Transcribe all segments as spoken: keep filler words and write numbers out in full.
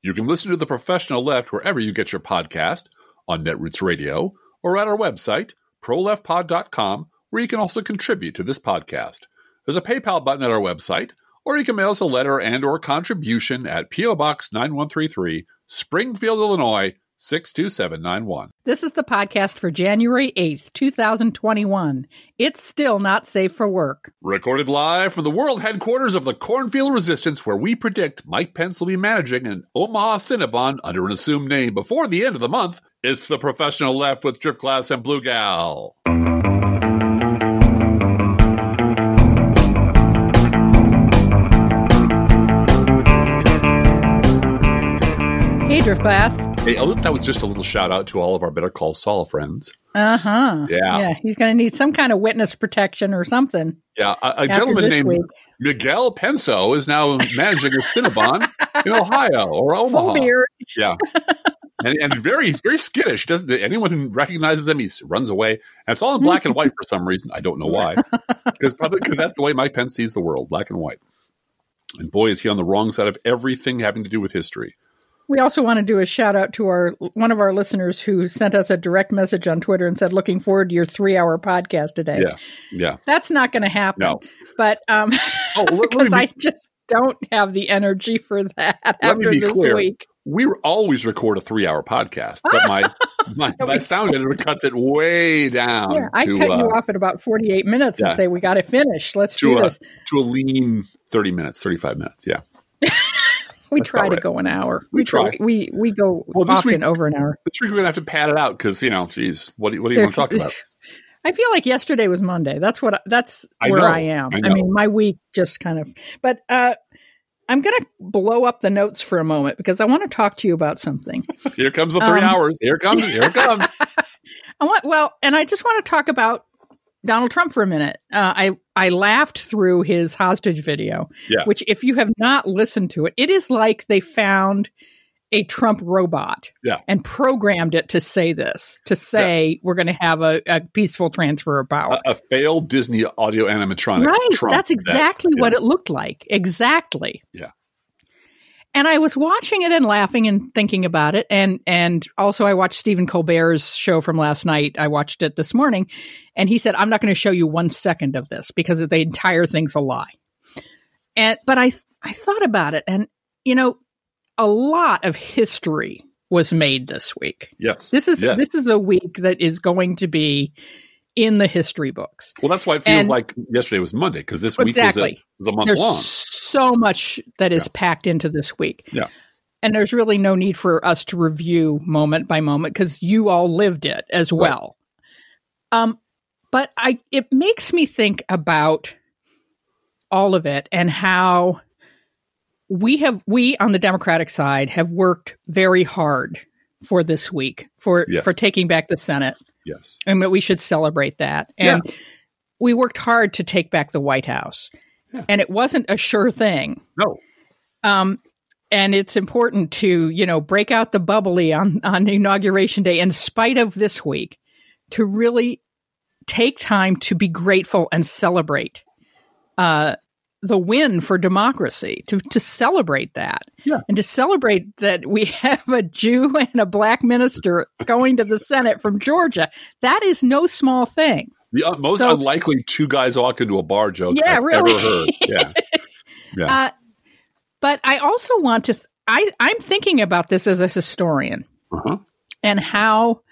You can listen to The Professional Left wherever you get your podcast, on Netroots Radio, or at our website, pro left pod dot com, where you can also contribute to this podcast. There's a PayPal button at our website, or you can mail us a letter and or contribution at P O. Box nine one three three, Springfield, Illinois, six two seven nine one. This is the podcast for January eighth, twenty twenty-one. It's still not safe for work. Recorded live from the world headquarters of the Cornfield Resistance, where we predict Mike Pence will be managing an Omaha Cinnabon under an assumed name before the end of the month. It's The Professional Left with Driftglass and Blue Gal. Hey, Driftglass. Hey, that was just a little shout out to all of our Better Call Saul friends. Uh-huh. Yeah. Yeah, he's going to need some kind of witness protection or something. Yeah, a, a gentleman named week. Miguel Penso is now managing a Cinnabon in Ohio or Omaha. Full beard. Yeah. And, and very, very skittish. Doesn't anyone who recognizes him, he runs away. And it's all in black and white for some reason. I don't know why. Because probably because that's the way Mike Pence sees the world, black and white. And boy, is he on the wrong side of everything having to do with history. We also want to do a shout out to our one of our listeners who sent us a direct message on Twitter and said, looking forward to your three hour podcast today. Yeah. Yeah. That's not going to happen. No. But um, oh, because I just don't have the energy for that after this clear. week. We always record a three hour podcast, but my my, my sound editor cuts it way down. Yeah, I to, cut uh, you off at about forty-eight minutes yeah. and say, we got to finish. Let's to do a, this. To a lean thirty minutes, thirty-five minutes. Yeah. We That's try to right. go an hour. We, we try. We we go well, this often week, over an hour. This week we're going to have to pad it out because, you know, geez, what do, what do you There's, want to talk about? I feel like yesterday was Monday. That's what. That's I where know, I am. I, I mean, my week just kind of. But uh, I'm going to blow up the notes for a moment because I want to talk to you about something. Here comes the three um, hours. Here it comes. Here it comes. I want. Well, and I just want to talk about Donald Trump for a minute. Uh, I I laughed through his hostage video, yeah. which if you have not listened to it, it is like they found a Trump robot yeah. and programmed it to say this, to say yeah. we're going to have a, a peaceful transfer of power. A, a failed Disney audio animatronic. Right. Trump That's exactly that, what yeah. it looked like. Exactly. Yeah. And I was watching it and laughing and thinking about it. And and also I watched Stephen Colbert's show from last night. I watched it this morning. And he said, I'm not going to show you one second of this because the entire thing's a lie. And But I I thought about it. And, you know, a lot of history was made this week. Yes. This is yes. This is a week that is going to be in the history books. Well, that's why it feels and, like yesterday was Monday, because this exactly. week was a, was a month There's long. So much that is yeah. packed into this week. Yeah. And there's really no need for us to review moment by moment because you all lived it as well. Right. Um, but I it makes me think about all of it and how we have we on the Democratic side have worked very hard for this week for yes. for taking back the Senate. Yes. And we should celebrate that. And yeah. we worked hard to take back the White House. Yeah. And it wasn't a sure thing. No. Um, and it's important to, you know, break out the bubbly on, on Inauguration Day in spite of this week, to really take time to be grateful and celebrate uh, the win for democracy, to, to celebrate that. Yeah. And to celebrate that we have a Jew and a black minister going to the Senate from Georgia. That is no small thing. The uh, most so, unlikely two guys walk into a bar joke yeah, I've really. ever heard. Yeah. yeah. Uh, but I also want to, th- I, I'm thinking about this as a historian uh-huh. and how,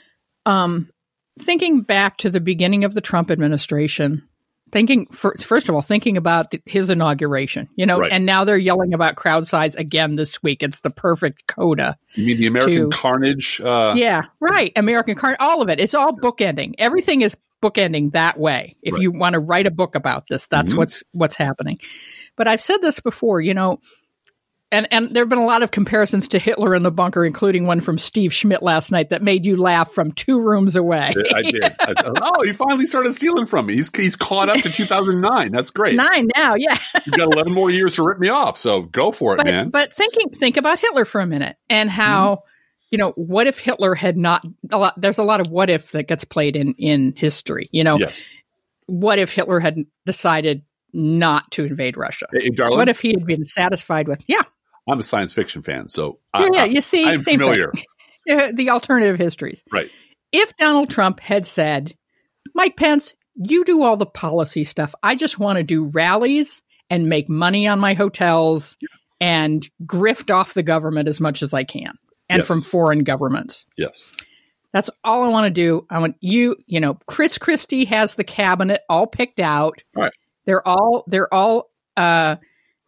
um, thinking back to the beginning of the Trump administration, thinking, for, first of all, thinking about the, his inauguration, you know, right. and now they're yelling about crowd size again this week. It's the perfect coda. You mean the American to, Carnage? Uh, yeah, right. American Carnage, all of it. It's all bookending. Everything is bookending that way. If right. you want to write a book about this, that's mm-hmm. what's what's happening. But I've said this before, you know, and, and there have been a lot of comparisons to Hitler in the bunker, including one from Steve Schmidt last night that made you laugh from two rooms away. I did. I, oh, he finally started stealing from me. He's he's caught up to two thousand nine. That's great. Nine now, yeah. You've got eleven more years to rip me off, so go for it, but, man. But thinking, think about Hitler for a minute and how, mm-hmm. you know, what if Hitler had not, a lot, there's a lot of what if that gets played in, in history, you know. Yes. What if Hitler had decided not to invade Russia? Hey, darling, what if he had been satisfied with, yeah. I'm a science fiction fan, so yeah, I, yeah. I, You see, I'm same familiar. thing. The alternative histories, Right? If Donald Trump had said, "Mike Pence, you do all the policy stuff. I just want to do rallies and make money on my hotels and grift off the government as much as I can, and Yes. from foreign governments." Yes. That's all I want to do. I want you, you know, Chris Christie has the cabinet all picked out. All right. They're all, they're all uh,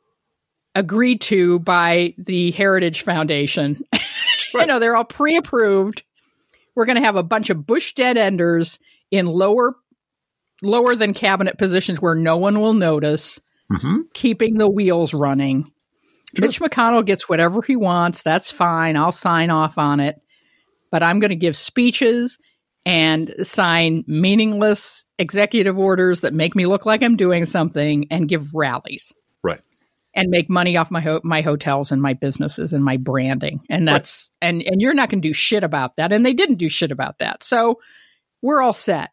agreed to by the Heritage Foundation. Right. You know, they're all pre-approved. We're going to have a bunch of Bush dead enders in lower, lower than cabinet positions where no one will notice, Mm-hmm. keeping the wheels running. Sure. Mitch McConnell gets whatever he wants. That's fine. I'll sign off on it. But I'm going to give speeches and sign meaningless executive orders that make me look like I'm doing something and give rallies. Right. And make money off my ho- my hotels and my businesses and my branding. And that's right. and, and you're not going to do shit about that. And they didn't do shit about that. So we're all set.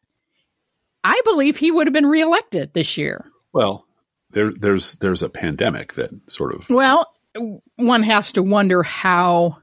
I believe he would have been reelected this year. Well, there, there's there's a pandemic that sort of. Well, one has to wonder how,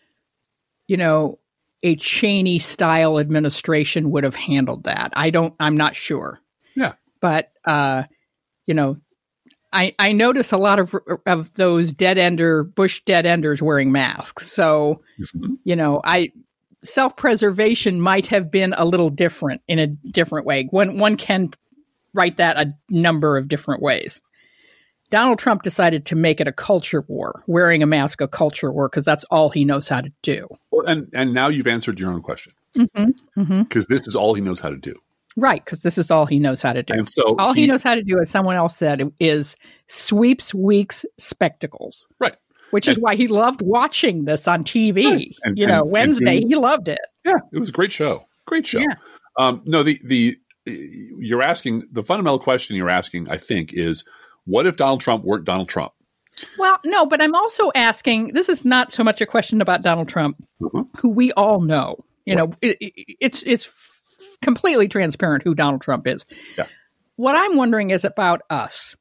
you know, a Cheney style administration would have handled that. I don't, I'm not sure. Yeah. But, uh, you know, I, I notice a lot of, of those dead ender, Bush dead enders wearing masks. So, Mm-hmm. you know, I, self-preservation might have been a little different in a different way. One, one can write that a number of different ways. Donald Trump decided to make it a culture war, wearing a mask a culture war, because that's all he knows how to do. Well, and, and now you've answered your own question. Mm-hmm, mm-hmm. Because this is all he knows how to do. Right, because this is all he knows how to do. And so all he, he knows how to do, as someone else said, is sweeps weeks spectacles. Right. Which and, is why he loved watching this on T V. Right. And, you know, and, Wednesday, and, he loved it. Yeah, it was a great show. Great show. Yeah. Um, no, the the you're asking, the fundamental question you're asking, I think, is what if Donald Trump weren't Donald Trump? Well, no, but I'm also asking, this is not so much a question about Donald Trump, mm-hmm. who we all know. You right. know, it, it, it's it's f- completely transparent who Donald Trump is. Yeah. What I'm wondering is about us,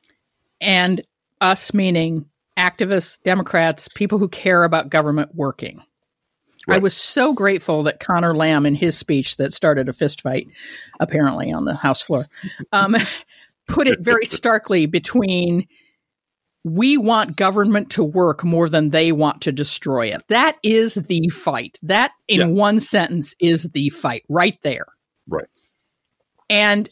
and us meaning activists, Democrats, people who care about government working. Right. I was so grateful that Connor Lamb, in his speech that started a fist fight, apparently on the House floor, um, put it very starkly between we want government to work more than they want to destroy it. That is the fight. That, in yeah. one sentence, is the fight right there. Right. And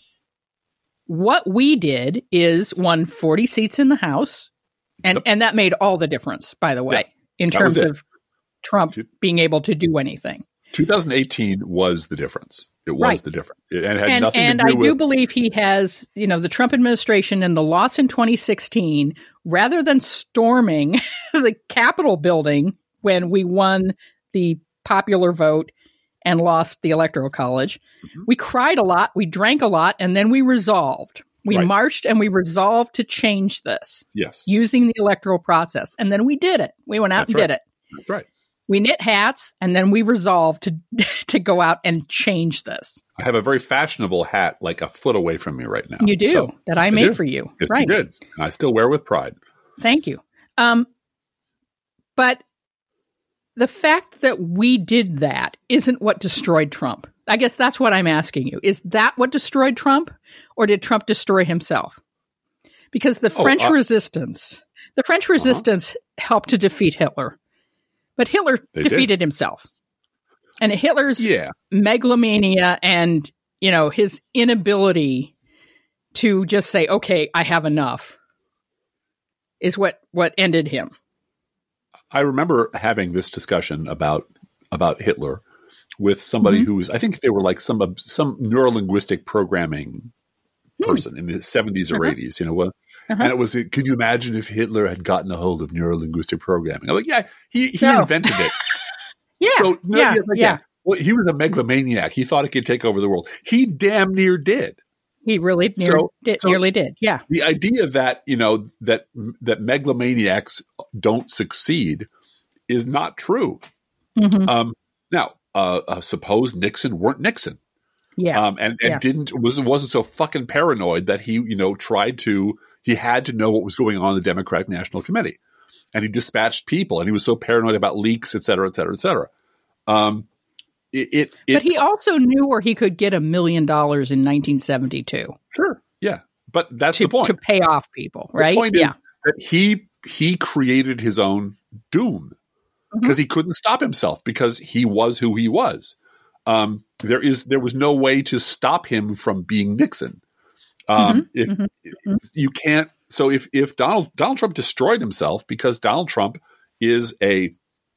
what we did is won forty seats in the House. And, yep. and that made all the difference, by the way, yep. in that terms of Trump being able to do anything. twenty eighteen was the difference. It was right. the difference. It, and it had and, nothing and to do I with... do believe he has, you know, the Trump administration and the loss in twenty sixteen, rather than storming the Capitol building when we won the popular vote and lost the Electoral College, mm-hmm. we cried a lot, we drank a lot, and then we resolved. We right. marched and we resolved to change this. Yes. Using the electoral process. And then we did it. We went out That's and right. did it. That's right. We knit hats, and then we resolved to to go out and change this. I have a very fashionable hat like a foot away from me right now. You do, so, that I, I made do. for you. Yes, right. you did. And I still wear with pride. Thank you. Um, but the fact that we did that isn't what destroyed Trump. I guess that's what I'm asking you. Is that what destroyed Trump, or did Trump destroy himself? Because the French oh, uh, resistance, the French resistance uh-huh. helped to defeat Hitler. But Hitler they defeated did. himself. And Hitler's yeah. megalomania and, you know, his inability to just say, okay, I have enough, is what, what ended him. I remember having this discussion about about Hitler with somebody mm-hmm. who was, I think they were like some some neurolinguistic programming person mm. in the seventies or uh-huh. eighties, you know what? Uh-huh. And it was, can you imagine if Hitler had gotten a hold of neurolinguistic programming? I'm like, yeah, he, he no. invented it. yeah, so, no, yeah, yeah, yeah. yeah. Well, he was a megalomaniac. He thought he could take over the world. He damn near did. He really near, so, did, so nearly did. Yeah. The idea that, you know, that that megalomaniacs don't succeed is not true. Mm-hmm. Um, now, uh, uh, suppose Nixon weren't Nixon. Yeah. Um, and and yeah. didn't wasn't wasn't so fucking paranoid that he, you know, tried to he had to know what was going on in the Democratic National Committee. and he dispatched people, and he was so paranoid about leaks, et cetera, et cetera, et cetera. Um, it, it, it, but he also knew where he could get a million dollars in nineteen seventy-two. Sure, yeah, but that's to, the point. To pay off people, right? The point yeah, is that he he created his own doom because mm-hmm. he couldn't stop himself because he was who he was. Um, there is there was no way to stop him from being Nixon. Um, mm-hmm. If mm-hmm. you can't, so if if Donald Donald Trump destroyed himself because Donald Trump is a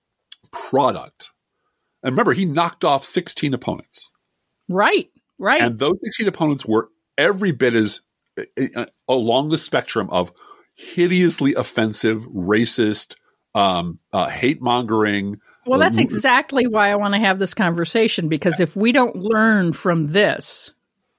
product, and remember he knocked off sixteen opponents, right, right, and those sixteen opponents were every bit as uh, along the spectrum of hideously offensive, racist, um, uh, hate mongering. Well, that's exactly why I want to have this conversation, because if we don't learn from this,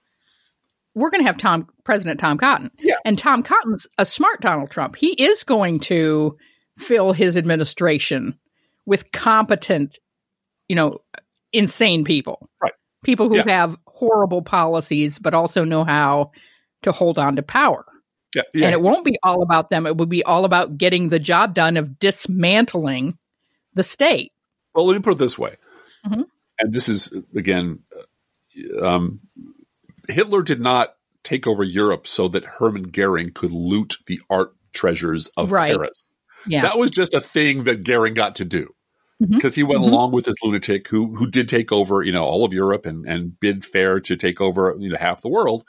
we're going to have Tom, President Tom Cotton. Yeah. And Tom Cotton's a smart Donald Trump. He is going to fill his administration with competent, you know, insane people. Right. People who yeah. have horrible policies, but also know how to hold on to power. Yeah. Yeah. And it won't be all about them. It will be all about getting the job done of dismantling the state. Well, let me put it this way. Mm-hmm. And this is, again, um, Hitler did not take over Europe so that Hermann Goering could loot the art treasures of right. Paris. Yeah. That was just a thing that Goering got to do because mm-hmm. he went mm-hmm. along with this lunatic who who did take over, you know, all of Europe and, and bid fair to take over, you know, half the world.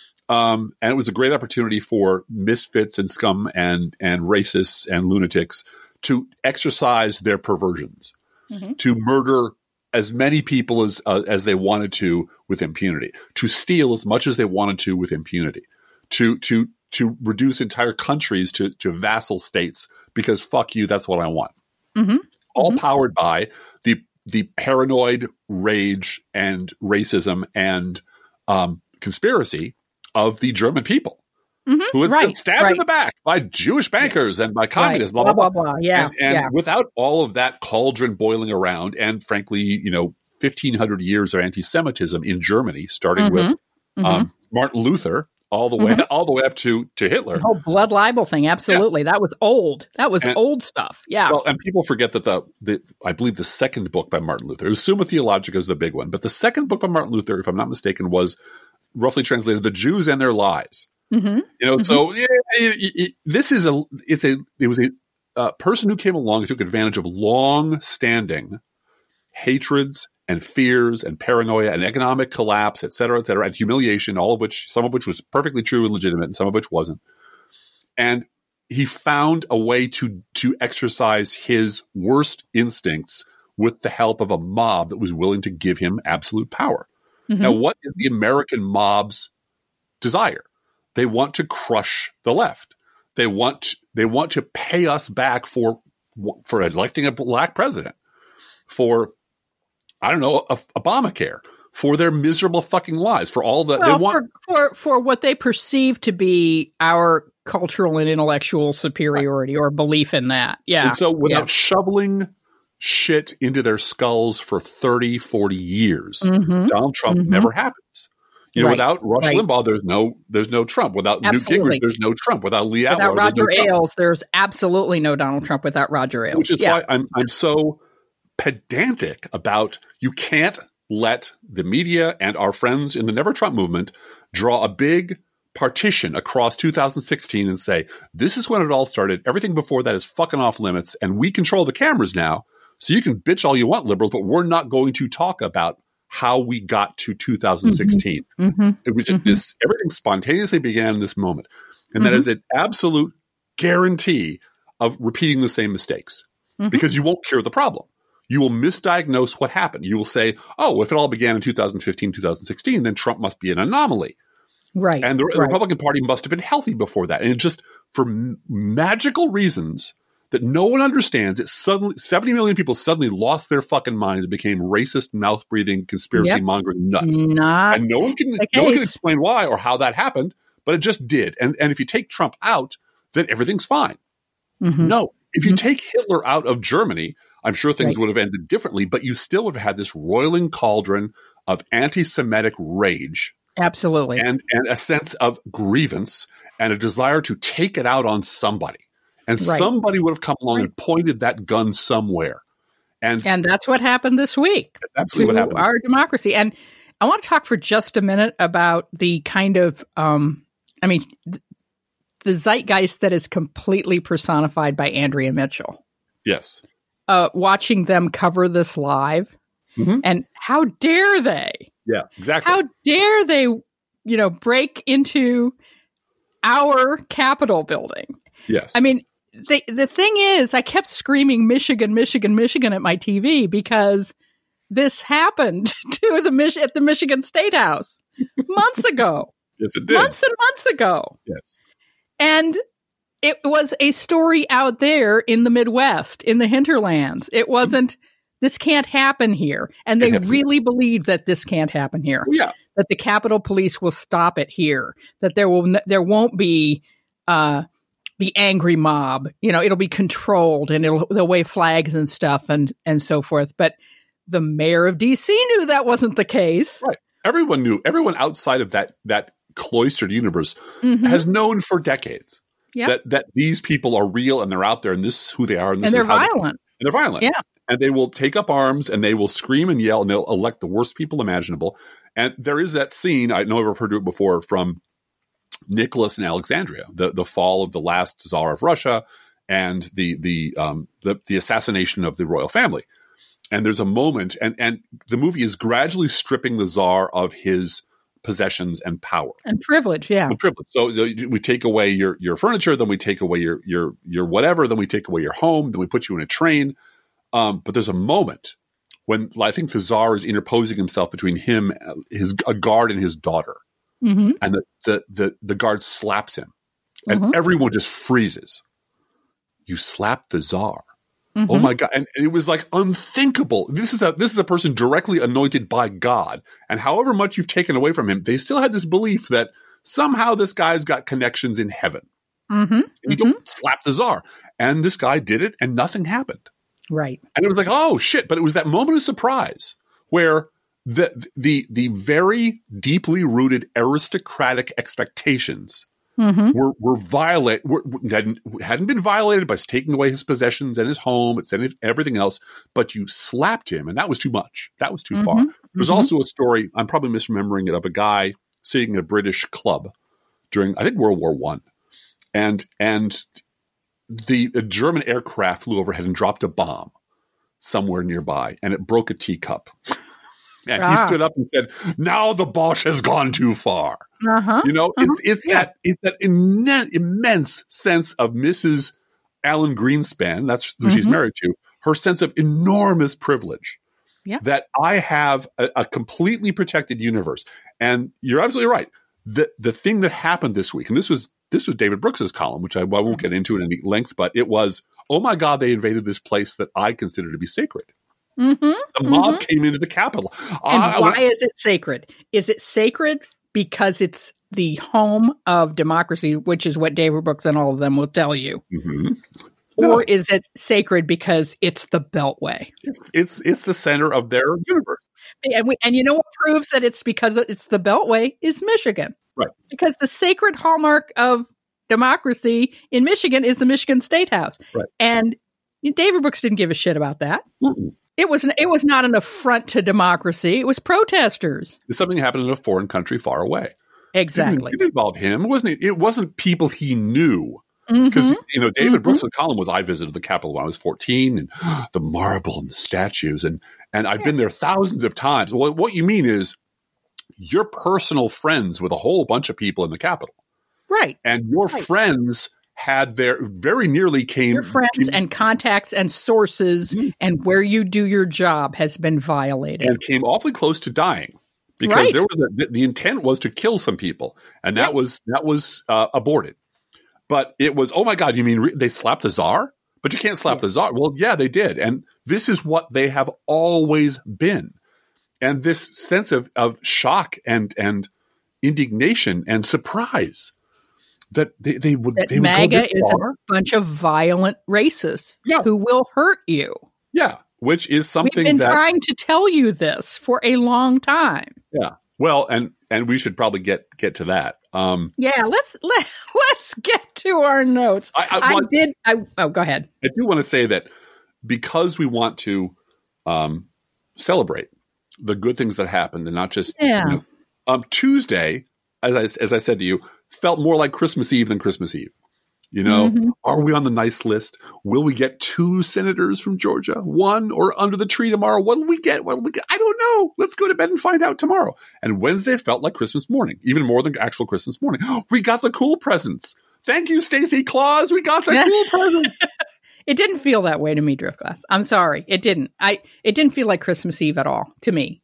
Um, and it was a great opportunity for misfits and scum and and racists and lunatics to exercise their perversions, mm-hmm. to murder as many people as uh, as they wanted to with impunity, to steal as much as they wanted to with impunity, to to to reduce entire countries to to vassal states because fuck you, that's what I want. Mm-hmm. All mm-hmm. powered by the the paranoid rage and racism and um, conspiracy of the German people. Mm-hmm. Who has right, been stabbed right. in the back by Jewish bankers and by communists, right. blah, blah, blah, blah, blah. Yeah, and and yeah. without all of that cauldron boiling around and, frankly, you know, fifteen hundred years of anti-Semitism in Germany, starting mm-hmm. with mm-hmm. Um, Martin Luther all the way mm-hmm. all the way up to, to Hitler. The whole blood libel thing, absolutely. Yeah. That was old. That was and, old stuff. Yeah. Well, and people forget that the, the I believe the second book by Martin Luther, it was Summa Theologica is the big one, but the second book by Martin Luther, if I'm not mistaken, was roughly translated The Jews and Their Lies. Mm-hmm. You know, mm-hmm. so it, it, it, this is a it's a it was a uh, person who came along and took advantage of long-standing hatreds and fears and paranoia and economic collapse, et cetera, et cetera, and humiliation, all of which some of which was perfectly true and legitimate, and some of which wasn't. And he found a way to to exercise his worst instincts with the help of a mob that was willing to give him absolute power. Mm-hmm. Now, what is the American mob's desire? They want to crush the left. They want they want to pay us back for for electing a black president, for I don't know, a, Obamacare, for their miserable fucking lives, for all the well, they want for, for for what they perceive to be our cultural and intellectual superiority right. or belief in that. Yeah. And so without yeah. shoveling shit into their skulls for thirty, forty years, mm-hmm. Donald Trump mm-hmm. never happens. You know, right. without Rush right. Limbaugh, there's no there's no Trump. Without absolutely. Newt Gingrich, there's no Trump. Without Lee Atwater, without Roger there's no Ailes, there's absolutely no Donald Trump without Roger Ailes. Which is yeah. why I'm I'm so pedantic about you can't let the media and our friends in the Never Trump movement draw a big partition across two thousand sixteen and say, this is when it all started. Everything before that is fucking off limits, and we control the cameras now. So you can bitch all you want, liberals, but we're not going to talk about how we got to two thousand sixteen. Mm-hmm. It was just mm-hmm. this, everything spontaneously began in this moment. And mm-hmm. that is an absolute guarantee of repeating the same mistakes mm-hmm. because you won't cure the problem. You will misdiagnose what happened. You will say, oh, if it all began in two thousand fifteen, two thousand sixteen, then Trump must be an anomaly. Right. And the, right. the Republican Party must have been healthy before that. And it just, for m- magical reasons that no one understands, it suddenly seventy million people suddenly lost their fucking minds and became racist, mouth breathing, conspiracy yep. mongering nuts. Not and no one can no one can explain why or how that happened, but it just did. And and if you take Trump out, then everything's fine. Mm-hmm. No, if you mm-hmm. take Hitler out of Germany, I'm sure things right. would have ended differently, but you still would have had this roiling cauldron of anti-Semitic rage. Absolutely. And and a sense of grievance and a desire to take it out on somebody. And Right. somebody would have come along Right. and pointed that gun somewhere. And, And that's what happened this week. that's absolutely to what happened. Our democracy. And I want to talk for just a minute about the kind of, um, I mean, th- the zeitgeist that is completely personified by Andrea Mitchell. Yes. Uh, watching them cover this live, Mhm. and how dare they? Yeah, exactly. How dare they, you know, break into our Capitol building? yes. I mean, the the thing is, I kept screaming Michigan, Michigan, Michigan at my T V because this happened to the Mich- at the Michigan State House months ago, yes, it did. months and months ago, Yes. and it was a story out there in the Midwest, in the hinterlands. It wasn't. This can't happen here, and they Can't happen really believe that this can't happen here. Well, yeah. That the Capitol Police will stop it here. That there will n- there won't be uh, the angry mob. You know, it'll be controlled, and it'll they'll wave flags and stuff, and and so forth. But the mayor of D C knew that wasn't the case. Right. Everyone knew. Everyone outside of that that cloistered universe Mhm. has known for decades Yep. that that these people are real and they're out there and this is who they are and this And they're is how they- violent. and they're violent. Yeah. And they will take up arms and they will scream and yell and they'll elect the worst people imaginable. And there is that scene, I know I've heard it before, from Nicholas and Alexandria, the, the fall of the last Tsar of Russia and the the, um, the the assassination of the royal family. And there's a moment, and, and the movie is gradually stripping the Tsar of his possessions and power. And privilege, yeah. And privilege. So, so we take away your your furniture, then we take away your your your whatever, then we take away your home, then we put you in a train. Um, but there's a moment when I think the Tsar is interposing himself between him, his a guard, and his daughter, hmm and the the the, the guard slaps him, and Mhm. everyone just freezes. You slapped the Tsar. Mhm. Oh my God! And it was like unthinkable. This is a this is a person directly anointed by God, and however much you've taken away from him, they still had this belief that somehow this guy's got connections in heaven. Mhm. And you Mhm. don't slap the Tsar, and this guy did it, and nothing happened. Right. And it was like, oh shit! But it was that moment of surprise where the the the very deeply rooted aristocratic expectations hmm were were violate were, hadn't hadn't been violated by taking away his possessions and his home and everything else, but you slapped him, and that was too much. That was too Mhm. far. There's Mhm. also a story, I'm probably misremembering it, of a guy sitting in a British club during I think World War One, and and the a German aircraft flew overhead and dropped a bomb somewhere nearby, and it broke a teacup. And he Ah. stood up and said, "Now the Bosch has gone too far." Uh-huh. You know, Uh-huh. it's it's Yeah. that it's that immen- immense sense of Missus Alan Greenspan, that's who she's Mhm. married to, her sense of enormous privilege. Yeah. That I have a, a completely protected universe. And you're absolutely right. The the thing that happened this week, and this was this was David Brooks's column, which I, I won't get into in any length, but it was, oh my God, they invaded this place that I consider to be sacred. Mhm. The mob came into the Capitol. And I- I why went- is it sacred? Is it sacred because it's the home of democracy, which is what David Brooks and all of them will tell you? Mhm. Or is it sacred because it's the Beltway? It's, it's it's the center of their universe. And, we, and you know what proves that it's because it's the Beltway is Michigan. Right. Because the sacred hallmark of democracy in Michigan is the Michigan State House. Right. And David Brooks didn't give a shit about that. Mm-mm. It was it was not an affront to democracy. It was protesters. It's something happened in a foreign country far away. Exactly. It didn't involve him. It wasn't. It wasn't people he knew. Because Mhm. you know, David Mhm. Brooks' column was, I visited the Capitol when I was fourteen, and the marble and the statues, and and I've Yeah. been there thousands of times. Well, what you mean is you're personal friends with a whole bunch of people in the Capitol, Right. and your Right. friends had their very nearly came Your friends came, and contacts and sources Mhm. and where you do your job has been violated. and came awfully close to dying. Because Right. there was a, the, the intent was to kill some people, and that Yep. was that was uh, aborted. But it was, oh my God, you mean re- they slapped the Tsar? But you can't slap Yeah. the Tsar. Well, yeah, they did, and this is what they have always been. And this sense of of shock and and indignation and surprise that they, they would that they would go MAGA this is a far. bunch of violent racists Yeah. who will hurt you. Yeah, which is We've something been that trying to tell you this for a long time. yeah. Well, and and we should probably get get to that. Um, yeah, let's let, let's get to our notes. I, I, I want, did. I, oh, go ahead. I do want to say that because we want to um, celebrate the good things that happened and not just Yeah. you know, um, Tuesday, as I, as I said to you, felt more like Christmas Eve than Christmas Eve. You know, Mhm. are we on the nice list? Will we get two senators from Georgia? One or under the tree tomorrow? What will we get? What will we get? I don't know. Let's go to bed and find out tomorrow. And Wednesday felt like Christmas morning, even more than actual Christmas morning. We got the cool presents. Thank you, Stacey Claus. We got the cool presents. It didn't feel that way to me, Driftglass. I'm sorry. It didn't. I it didn't feel like Christmas Eve at all to me.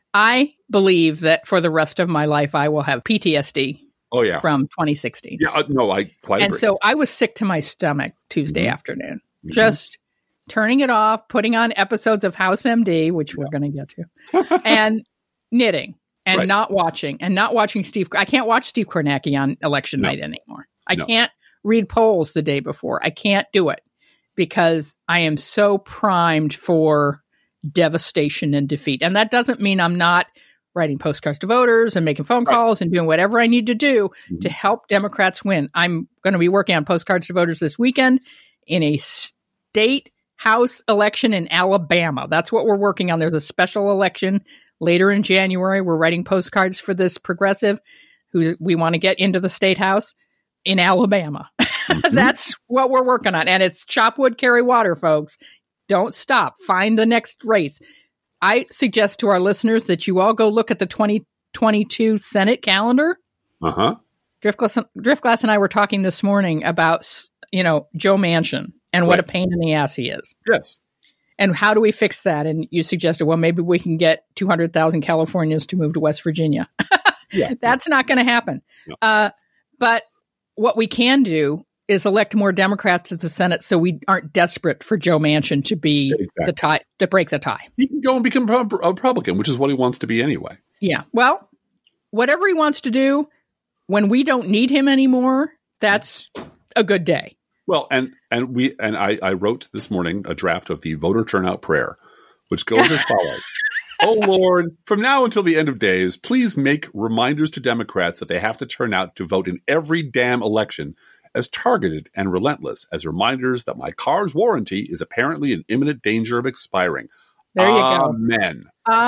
I believe that for the rest of my life, I will have P T S D Oh, yeah. from twenty sixteen. Yeah, uh, no, I quite And agree. so I was sick to my stomach Tuesday Mhm. afternoon, Mhm. just turning it off, putting on episodes of House M D, which we're going to get to, and knitting and Right. not watching and not watching Steve. I can't watch Steve Kornacki on election No. night anymore. I No. can't read polls the day before. I can't do it because I am so primed for devastation and defeat. And that doesn't mean I'm not writing postcards to voters and making phone Right. calls and doing whatever I need to do Mhm. to help Democrats win. I'm going to be working on postcards to voters this weekend in a state house election in Alabama. That's what we're working on. There's a special election later in January. We're writing postcards for this progressive who we want to get into the state house in Alabama. Mhm. That's what we're working on. And it's chop wood, carry water, folks. Don't stop. Find the next race. I suggest to our listeners that you all go look at the twenty twenty-two Senate calendar. Uh-huh. Driftglass, Driftglass and I were talking this morning about, you know, Joe Manchin and what Right. a pain in the ass he is. Yes. And how do we fix that? And you suggested, well, maybe we can get two hundred thousand Californians to move to West Virginia. Yeah. That's not going to happen. No. Uh, but what we can do is elect more Democrats to the Senate so we aren't desperate for Joe Manchin to be Exactly. the tie, to break the tie. He can go and become a Republican, which is what he wants to be anyway. Yeah. Well, whatever he wants to do, when we don't need him anymore, that's a good day. Well, and and we and I, I wrote this morning a draft of the voter turnout prayer, which goes as follows. Oh, Lord, from now until the end of days, please make reminders to Democrats that they have to turn out to vote in every damn election as targeted and relentless as reminders that my car's warranty is apparently in imminent danger of expiring. There you go. Amen.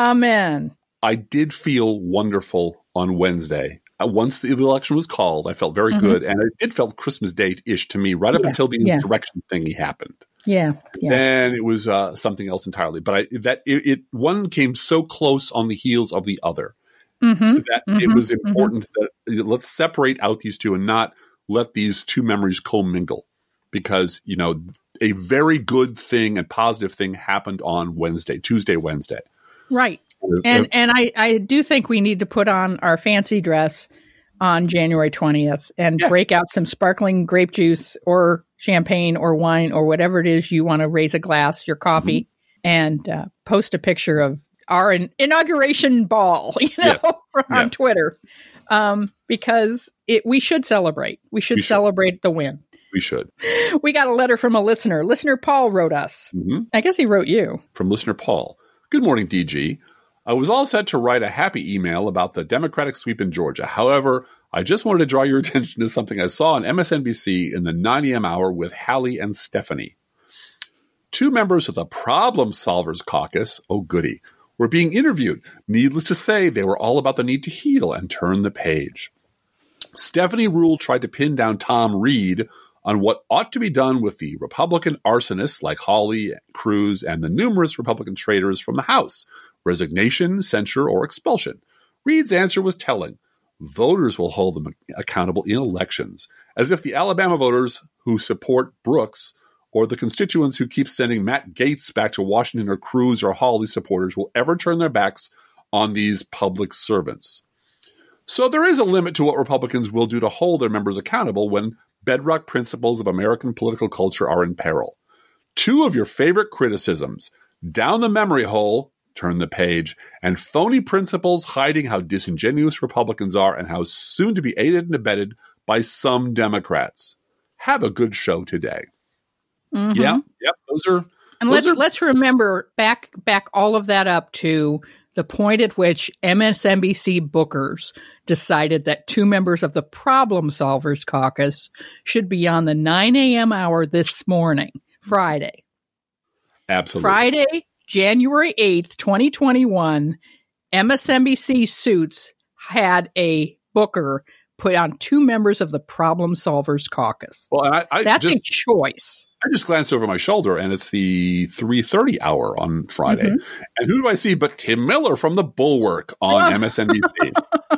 Amen. I did feel wonderful on Wednesday. Uh, once the election was called, I felt very Mhm. good, and it did felt Christmas date-ish to me, right up Yeah, until the yeah. insurrection thingy happened. Yeah. Yeah. Then it was uh, something else entirely. But I, that it, it one came so close on the heels of the other Mm-hmm. that it Mhm, was mhm. important that uh, let's separate out these two and not let these two memories commingle, because you know a very good thing and positive thing happened on Wednesday, Tuesday, Wednesday. Right. And and I, I do think we need to put on our fancy dress on January twentieth and Yeah. break out some sparkling grape juice or champagne or wine or whatever it is you want to raise a glass, your coffee, and uh, post a picture of our in- inauguration ball, you know, Yeah. on Yeah. Twitter. Um, because it we should celebrate. We should We should. celebrate the win. We should. We got a letter from a listener. Listener Paul wrote us. Mhm. I guess he wrote you. From listener Paul. Good morning, D G. I was all set to write a happy email about the Democratic sweep in Georgia. However, I just wanted to draw your attention to something I saw on M S N B C in the nine a.m. hour with Hallie and Stephanie. Two members of the Problem Solvers Caucus, oh goody, were being interviewed. Needless to say, they were all about the need to heal and turn the page. Stephanie Rule tried to pin down Tom Reed on what ought to be done with the Republican arsonists like Hawley, Cruz, and the numerous Republican traitors from the House: resignation, censure, or expulsion. Reed's answer was telling. Voters will hold them accountable in elections, as if the Alabama voters who support Brooks or the constituents who keep sending Matt Gaetz back to Washington or Cruz or Hawley supporters will ever turn their backs on these public servants. So there is a limit to what Republicans will do to hold their members accountable when bedrock principles of American political culture are in peril. Two of your favorite criticisms, down the memory hole, turn the page, and phony principles hiding how disingenuous Republicans are and how soon to be aided and abetted by some Democrats. Have a good show today. Mm-hmm. Yeah, yep, those are And those let's are, let's remember back back all of that up to the point at which M S N B C bookers decided that two members of the Problem Solvers Caucus should be on the nine a.m. hour this morning, Friday. Absolutely. Friday, January eighth, twenty twenty-one, M S N B C Suits had a booker put on two members of the Problem Solvers Caucus. Well, I, I That's just, a choice. I just glanced over my shoulder, and it's the three thirty hour on Friday. Mm-hmm. And who do I see but Tim Miller from The Bulwark on M S N B C?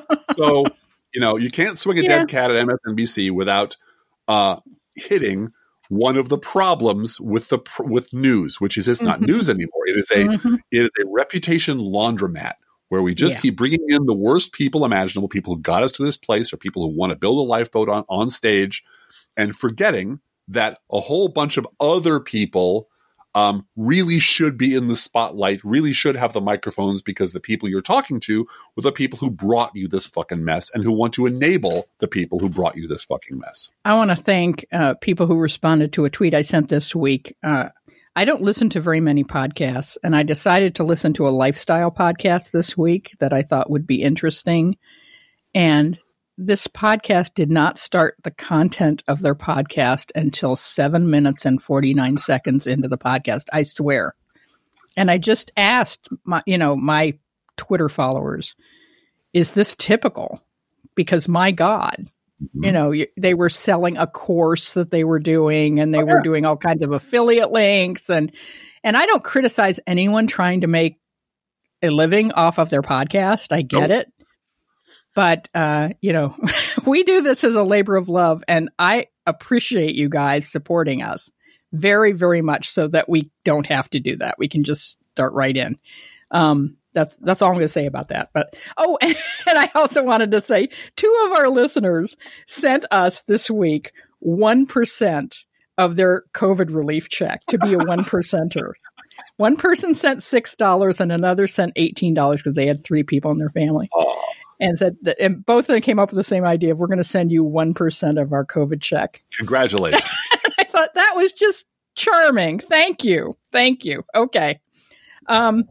So, you know, you can't swing a yeah. dead cat at M S N B C without uh, hitting one of the problems with the with news, which is it's mm-hmm. not news anymore. It is a mm-hmm. it is a reputation laundromat where we just yeah. keep bringing in the worst people imaginable, people who got us to this place, or people who want to build a lifeboat on, on stage, and forgetting that a whole bunch of other people um, really should be in the spotlight, really should have the microphones, because the people you're talking to were the people who brought you this fucking mess and who want to enable the people who brought you this fucking mess. I want to thank uh, people who responded to a tweet I sent this week. Uh, I don't listen to very many podcasts, and I decided to listen to a lifestyle podcast this week that I thought would be interesting. And this podcast did not start the content of their podcast until seven minutes and forty-nine seconds into the podcast. I swear. And I just asked my, you know, my Twitter followers, is this typical? Because my God, mm-hmm. you know, they were selling a course that they were doing, and they oh, were yeah. doing all kinds of affiliate links. And, and I don't criticize anyone trying to make a living off of their podcast. I get nope. it. But, uh, you know, we do this as a labor of love, and I appreciate you guys supporting us very, very much, so that we don't have to do that. We can just start right in. Um, that's that's all I'm going to say about that. But, oh, and, and I also wanted to say two of our listeners sent us this week one percent of their COVID relief check to be a one percenter. One person sent six dollars and another sent eighteen dollars because they had three people in their family. Oh. And said that, and both of them came up with the same idea of, we're going to send you one percent of our COVID check. Congratulations. I thought that was just charming. Thank you. Thank you. Okay. Um,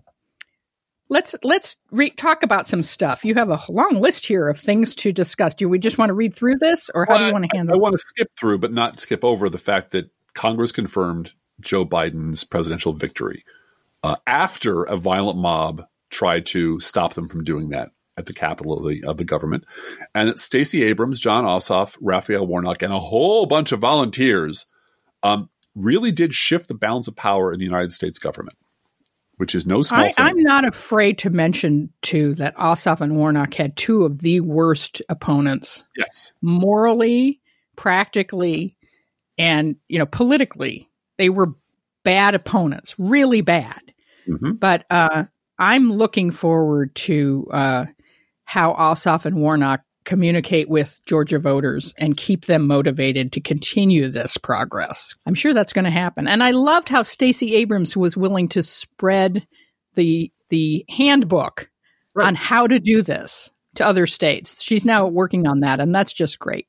let's, let's re- talk about some stuff. You have a long list here of things to discuss. Do we just want to read through this, or how well, do you want to handle I, it? I want to skip through, but not skip over the fact that Congress confirmed Joe Biden's presidential victory uh, after a violent mob tried to stop them from doing that at the capital of the of the government, and that Stacey Abrams, Jon Ossoff, Raphael Warnock, and a whole bunch of volunteers um, really did shift the balance of power in the United States government, which is no small I, thing. I'm not afraid to mention, too, that Ossoff and Warnock had two of the worst opponents. Yes. Morally, practically, and, you know, politically. They were bad opponents, really bad. Mm-hmm. But uh, I'm looking forward to uh, how Ossoff and Warnock communicate with Georgia voters and keep them motivated to continue this progress. I'm sure that's going to happen. And I loved how Stacey Abrams was willing to spread the the handbook right. on how to do this to other states. She's now working on that, and that's just great.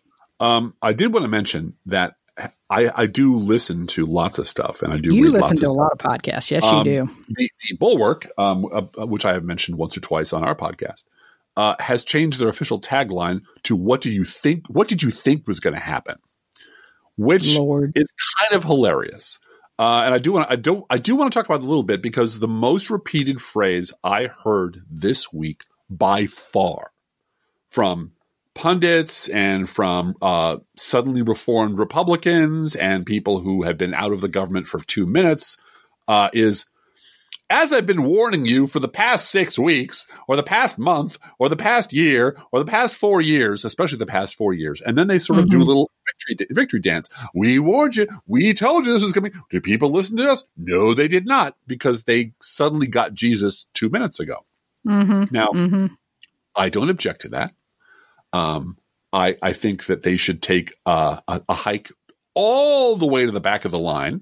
Um, I did want to mention that I, I do listen to lots of stuff, and I do you read listen lots to of a stuff. lot of podcasts. Yes, um, you do. The, the Bulwark, um, uh, which I have mentioned once or twice on our podcast, uh, has changed their official tagline to "What do you think? What did you think was going to happen?" Which Lord. is kind of hilarious. Uh, and I do want I don't I do want to talk about it a little bit, because the most repeated phrase I heard this week by far from pundits and from uh, suddenly reformed Republicans and people who have been out of the government for two minutes uh, is, as I've been warning you for the past six weeks or the past month or the past year or the past four years, especially the past four years. And then they sort of mm-hmm. do a little victory, victory dance. We warned you. We told you this was coming. Did people listen to us? No, they did not, because they suddenly got Jesus two minutes ago. Mm-hmm. Now, mm-hmm. I don't object to that. Um, I, I think that they should take uh, a, a hike all the way to the back of the line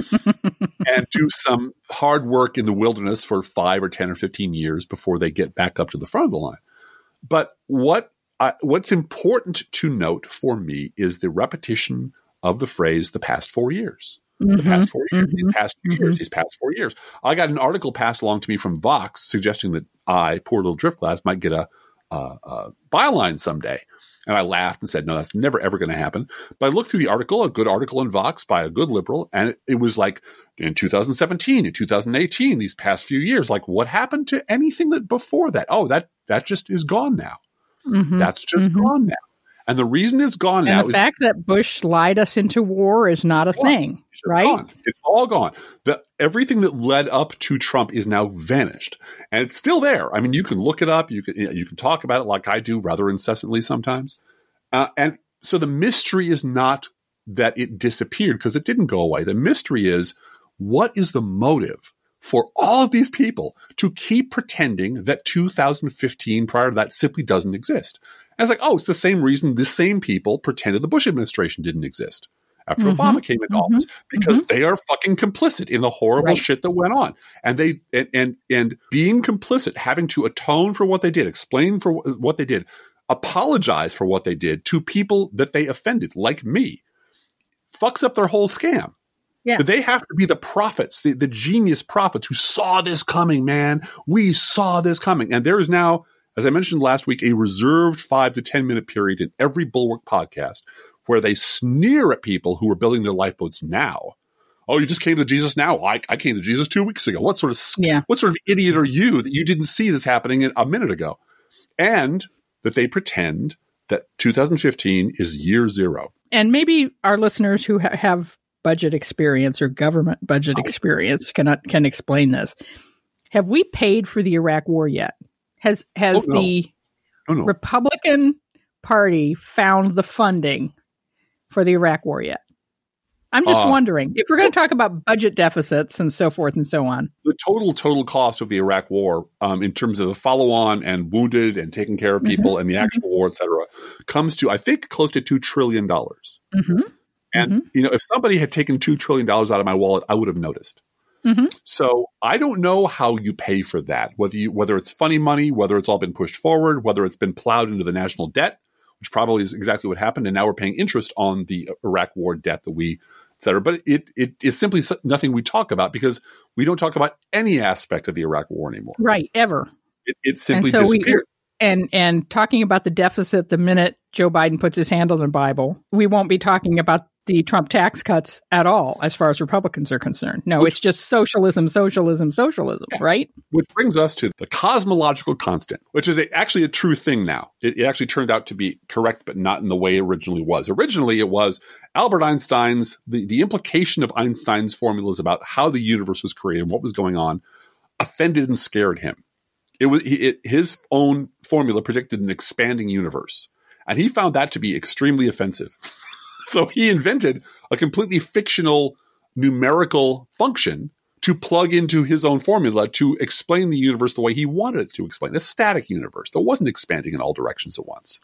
and do some hard work in the wilderness for five or ten or fifteen years before they get back up to the front of the line. But what I, what's important to note for me is the repetition of the phrase "the past four years." The Mm-hmm. past four years, Mm-hmm. these past few Mm-hmm. years, these past four years. I got an article passed along to me from Vox suggesting that I, poor little Driftglass, might get a, a, a byline someday. And I laughed and said, no, that's never, ever going to happen. But I looked through the article, a good article in Vox by a good liberal, and it, it was like in two thousand seventeen, in two thousand eighteen, these past few years, like what happened to anything that before that? Oh, that that just is gone now. Mm-hmm. That's just Mm-hmm. gone now. And the reason it's gone And now the is fact that Bush lied us into war is not a gone. thing, It's right? gone. It's all gone. The, everything that led up to Trump is now vanished, and it's still there. I mean, you can look it up. You can you can talk about it like I do rather incessantly sometimes. Uh, and so the mystery is not that it disappeared, because it didn't go away. The mystery is, what is the motive for all of these people to keep pretending that two thousand fifteen prior to that simply doesn't exist? And it's like, oh, it's the same reason the same people pretended the Bush administration didn't exist after Mm-hmm. Obama came into Mm-hmm. office, because Mm-hmm. they are fucking complicit in the horrible Right. shit that went on. And they and, and and being complicit, having to atone for what they did, explain for wh- what they did, apologize for what they did to people that they offended, like me, fucks up their whole scam. Yeah. But they have to be the prophets, the, the genius prophets who saw this coming, man. We saw this coming. And there is now, as I mentioned last week, a reserved five to ten minute period in every Bulwark podcast where they sneer at people who are building their lifeboats now. Oh, you just came to Jesus now? I, I came to Jesus two weeks ago. What sort of Yeah. what sort of idiot are you that you didn't see this happening a minute ago? And that they pretend that two thousand fifteen is year zero. And maybe our listeners who ha- have budget experience or government budget experience can can explain this. Have we paid for the Iraq War yet? Has has Oh, no. the Oh, no. Republican Party found the funding for the Iraq War yet? I'm just Uh, wondering if we're going to talk about budget deficits and so forth and so on. The total, total cost of the Iraq War, um, in terms of the follow-on and wounded and taking care of people Mm-hmm. and the actual war, et cetera, comes to, I think, close to two trillion dollars. Mm-hmm. And, Mm-hmm. you know, if somebody had taken two trillion dollars out of my wallet, I would have noticed. Mm-hmm. So I don't know how you pay for that, whether you, whether it's funny money, whether it's all been pushed forward, whether it's been plowed into the national debt, which probably is exactly what happened. And now we're paying interest on the Iraq War debt that we, et cetera. But it, it it's simply nothing we talk about, because we don't talk about any aspect of the Iraq War anymore. Right, ever. It, it simply And so we- disappeared. And and talking about the deficit the minute Joe Biden puts his hand on the Bible, we won't be talking about the Trump tax cuts at all as far as Republicans are concerned. No, it's just socialism, socialism, socialism, right? Which brings us to the cosmological constant, which is a, actually a true thing now. It, it actually turned out to be correct, but not in the way it originally was. Originally, it was Albert Einstein's, the, the implication of Einstein's formulas about how the universe was created and what was going on offended and scared him. It was it, his own formula predicted an expanding universe, and he found that to be extremely offensive. So he invented a completely fictional numerical function to plug into his own formula to explain the universe the way he wanted it to explain. A static universe that wasn't expanding in all directions at once.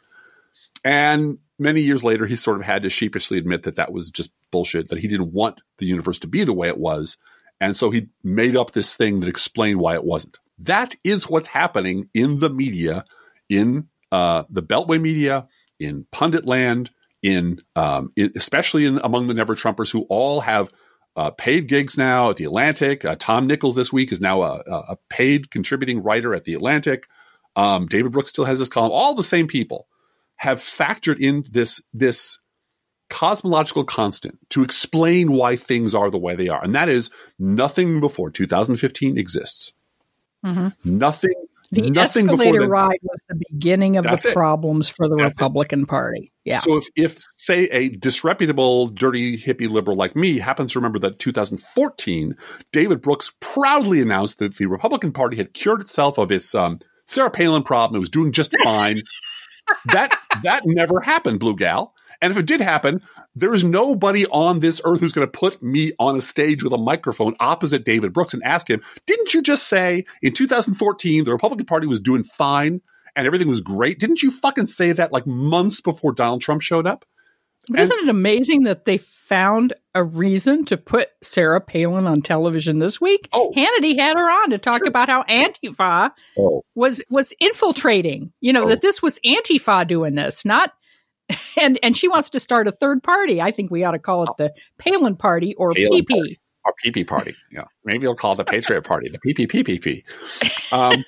And many years later, he sort of had to sheepishly admit that that was just bullshit, that he didn't want the universe to be the way it was. And so he made up this thing that explained why it wasn't. That is what's happening in the media, in uh, the Beltway media, in pundit land, in, um, in especially in, among the Never Trumpers, who all have uh, paid gigs now at The Atlantic. Uh, Tom Nichols this week is now a, a paid contributing writer at The Atlantic. Um, David Brooks still has his column. All the same people have factored in this this cosmological constant to explain why things are the way they are, and that is nothing before two thousand fifteen exists. Mm-hmm. Nothing. The nothing escalator before then. ride was the beginning of That's the it. problems for the That's it. Republican Party. Yeah. So if, if, say, a disreputable, dirty, hippie liberal like me happens to remember that two thousand fourteen, David Brooks proudly announced that the Republican Party had cured itself of its um, Sarah Palin problem. It was doing just fine. that that never happened, Blue Gal. And if it did happen, there is nobody on this earth who's going to put me on a stage with a microphone opposite David Brooks and ask him, didn't you just say in two thousand fourteen the Republican Party was doing fine and everything was great? Didn't you fucking say that like months before Donald Trump showed up? But isn't it amazing that they found a reason to put Sarah Palin on television this week? Oh. Hannity had her on to talk Sure. about how Antifa Oh. was was infiltrating. You know, Oh. that this was Antifa doing this, not and and she wants to start a third party. I think we ought to call it the Palin Party or Palin P P. Party. Or P P Party. Yeah. Maybe we'll call it the Patriot Party, the P P P P P. Um,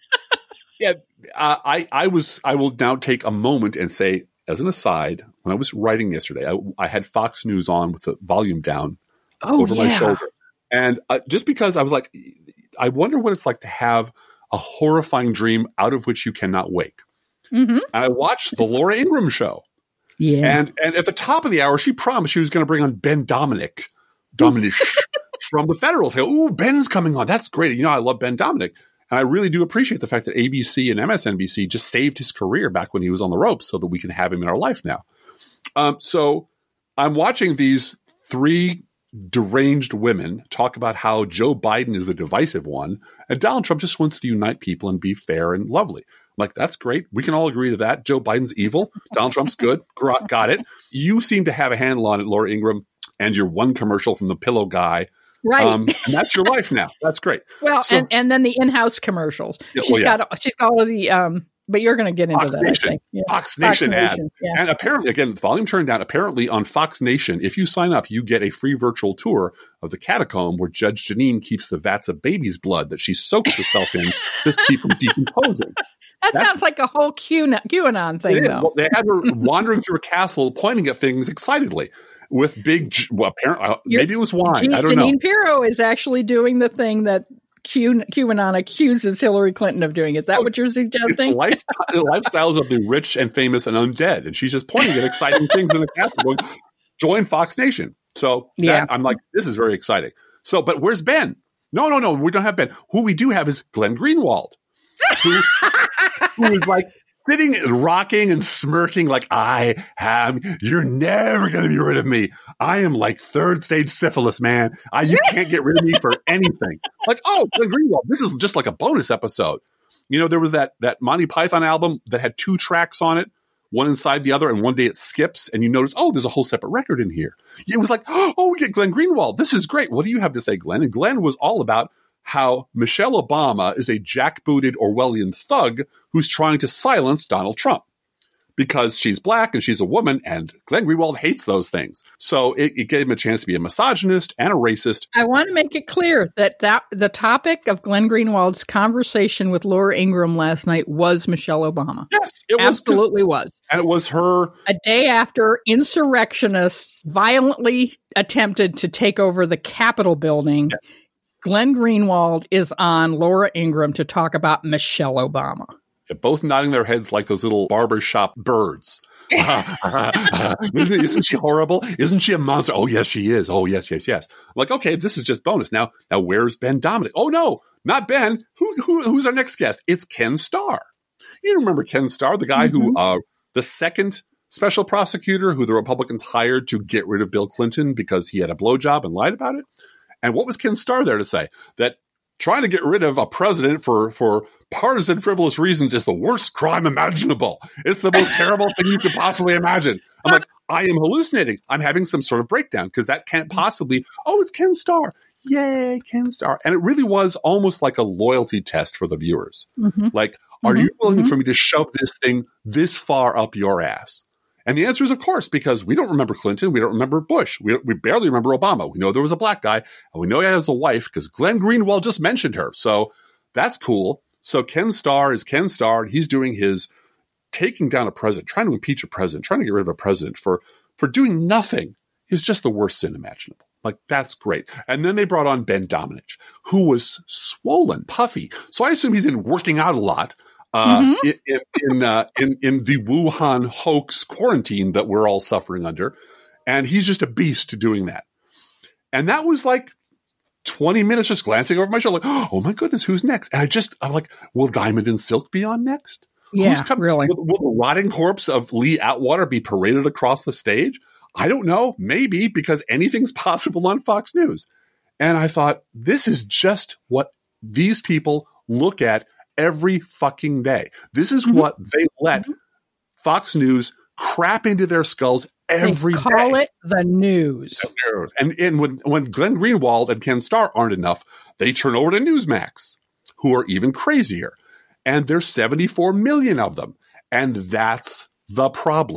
yeah, uh, I, I was, I will now take a moment and say, as an aside, when I was writing yesterday, I, I had Fox News on with the volume down oh, over yeah. my shoulder. And uh, just because I was like, I wonder what it's like to have a horrifying dream out of which you cannot wake. Mm-hmm. And I watched the Laura Ingraham show. Yeah. And, and at the top of the hour, she promised she was going to bring on Ben Dominic. Dominic from the Federals. Go, ooh, Ben's coming on. That's great. You know, I love Ben Dominic. And I really do appreciate the fact that A B C and M S N B C just saved his career back when he was on the ropes so that we can have him in our life now. Um, so I'm watching these three deranged women talk about how Joe Biden is the divisive one and Donald Trump just wants to unite people and be fair and lovely. I'm like, that's great. We can all agree to that. Joe Biden's evil. Donald Trump's good. Got it. You seem to have a handle on it, Laura Ingraham, and your one commercial from the Pillow Guy. Right. Um, and that's your life now. That's great. Well, so, and, and then the in-house commercials. Yeah, she's well, yeah. got she's got all of the um but you're going to get into Fox that. Nation. I think. Yeah. Fox Nation Fox ad. Nation, yeah. And apparently, again, volume turned down. Apparently on Fox Nation, if you sign up, you get a free virtual tour of the catacomb where Judge Jeanine keeps the vats of baby's blood that she soaks herself in just to keep from decomposing. That That's, sounds like a whole QAnon, QAnon thing, though. Well, they had her wandering through a castle, pointing at things excitedly. With big, well, apparently, maybe it was wine. Jean, I don't Jeanine know. Pirro is actually doing the thing that Q, QAnon accuses Hillary Clinton of doing. Is that oh, what you're suggesting? It's life, lifestyles of the rich and famous and undead. And she's just pointing at exciting things in the castle going, join Fox Nation. So that, yeah. I'm like, this is very exciting. So, but where's Ben? No, no, no, we don't have Ben. Who we do have is Glenn Greenwald, who, who is like, sitting and rocking and smirking like, I am, you're never going to be rid of me. I am like third stage syphilis, man. I, you can't get rid of me for anything. Like, oh, Glenn Greenwald, this is just like a bonus episode. You know, there was that that Monty Python album that had two tracks on it, one inside the other, and one day it skips, and you notice, oh, there's a whole separate record in here. It was like, oh, we get Glenn Greenwald. This is great. What do you have to say, Glenn? And Glenn was all about how Michelle Obama is a jackbooted Orwellian thug who's trying to silence Donald Trump because she's black and she's a woman, and Glenn Greenwald hates those things. So it, it gave him a chance to be a misogynist and a racist. I want to make it clear that, that the topic of Glenn Greenwald's conversation with Laura Ingraham last night was Michelle Obama. Yes, it was. Absolutely was. And it was her. A day after insurrectionists violently attempted to take over the Capitol building, yeah. Glenn Greenwald is on Laura Ingraham to talk about Michelle Obama. Yeah, both nodding their heads like those little barbershop birds. uh, uh, uh, isn't, isn't she horrible? Isn't she a monster? Oh, yes, she is. Oh, yes, yes, yes. I'm like, okay, this is just bonus. Now, now where's Ben Dominic? Oh, no, not Ben. Who, who, who's our next guest? It's Ken Starr. You remember Ken Starr, the guy mm-hmm. who, uh, the second special prosecutor who the Republicans hired to get rid of Bill Clinton because he had a blowjob and lied about it? And what was Ken Starr there to say? That trying to get rid of a president for, for partisan frivolous reasons is the worst crime imaginable. It's the most terrible thing you could possibly imagine. I'm like, I am hallucinating. I'm having some sort of breakdown because that can't possibly, oh, it's Ken Starr. Yay, Ken Starr. And it really was almost like a loyalty test for the viewers. Mm-hmm. Like, are mm-hmm. you willing mm-hmm. for me to shove this thing this far up your ass? And the answer is, of course, because we don't remember Clinton. We don't remember Bush. We, we barely remember Obama. We know there was a black guy, and we know he has a wife because Glenn Greenwald just mentioned her. So that's cool. So Ken Starr is Ken Starr. He's doing his taking down a president, trying to impeach a president, trying to get rid of a president for, for doing nothing is just the worst sin imaginable. Like, that's great. And then they brought on Ben Dominic, who was swollen, puffy. So I assume he's been working out a lot. Uh, mm-hmm. in in, uh, in in the Wuhan hoax quarantine that we're all suffering under, and he's just a beast doing that. And that was like twenty minutes just glancing over my shoulder, like, oh my goodness, who's next? And I just I'm like, will Diamond and Silk be on next? Yeah, who's coming? Really? Will, will the rotting corpse of Lee Atwater be paraded across the stage? I don't know, maybe because anything's possible on Fox News. And I thought, this is just what these people look at every fucking day. This is mm-hmm. what they let mm-hmm. Fox News crap into their skulls every they call day. Call it the news. And, and when, when Glenn Greenwald and Ken Starr aren't enough, they turn over to Newsmax, who are even crazier. And there's seventy-four million of them. And that's the problem.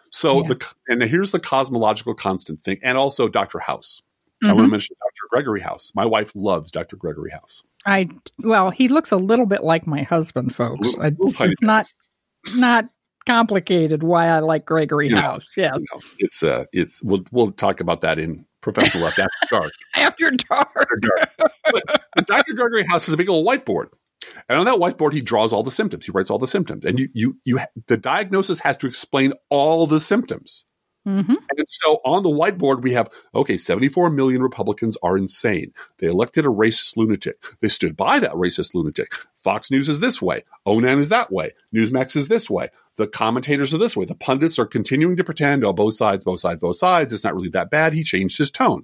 So Yeah. the and here's the cosmological constant thing, and also Doctor House. Mm-hmm. I want to mention Doctor Gregory House. My wife loves Doctor Gregory House. I well, he looks a little bit like my husband, folks. Little- little It's, tiny it's not not complicated why I like Gregory You know, House. Yeah, You know, it's uh, it's we'll we'll talk about that in Professional Left After Dark. after dark. After dark. But, but Doctor Gregory House has a big old whiteboard, and on that whiteboard he draws all the symptoms. He writes all the symptoms, and you you you the diagnosis has to explain all the symptoms. Mm-hmm. And so on the whiteboard, we have, okay, seventy-four million Republicans are insane. They elected a racist lunatic. They stood by that racist lunatic. Fox News is this way. O N N is that way. Newsmax is this way. The commentators are this way. The pundits are continuing to pretend, oh, both sides, both sides, both sides. It's not really that bad. He changed his tone.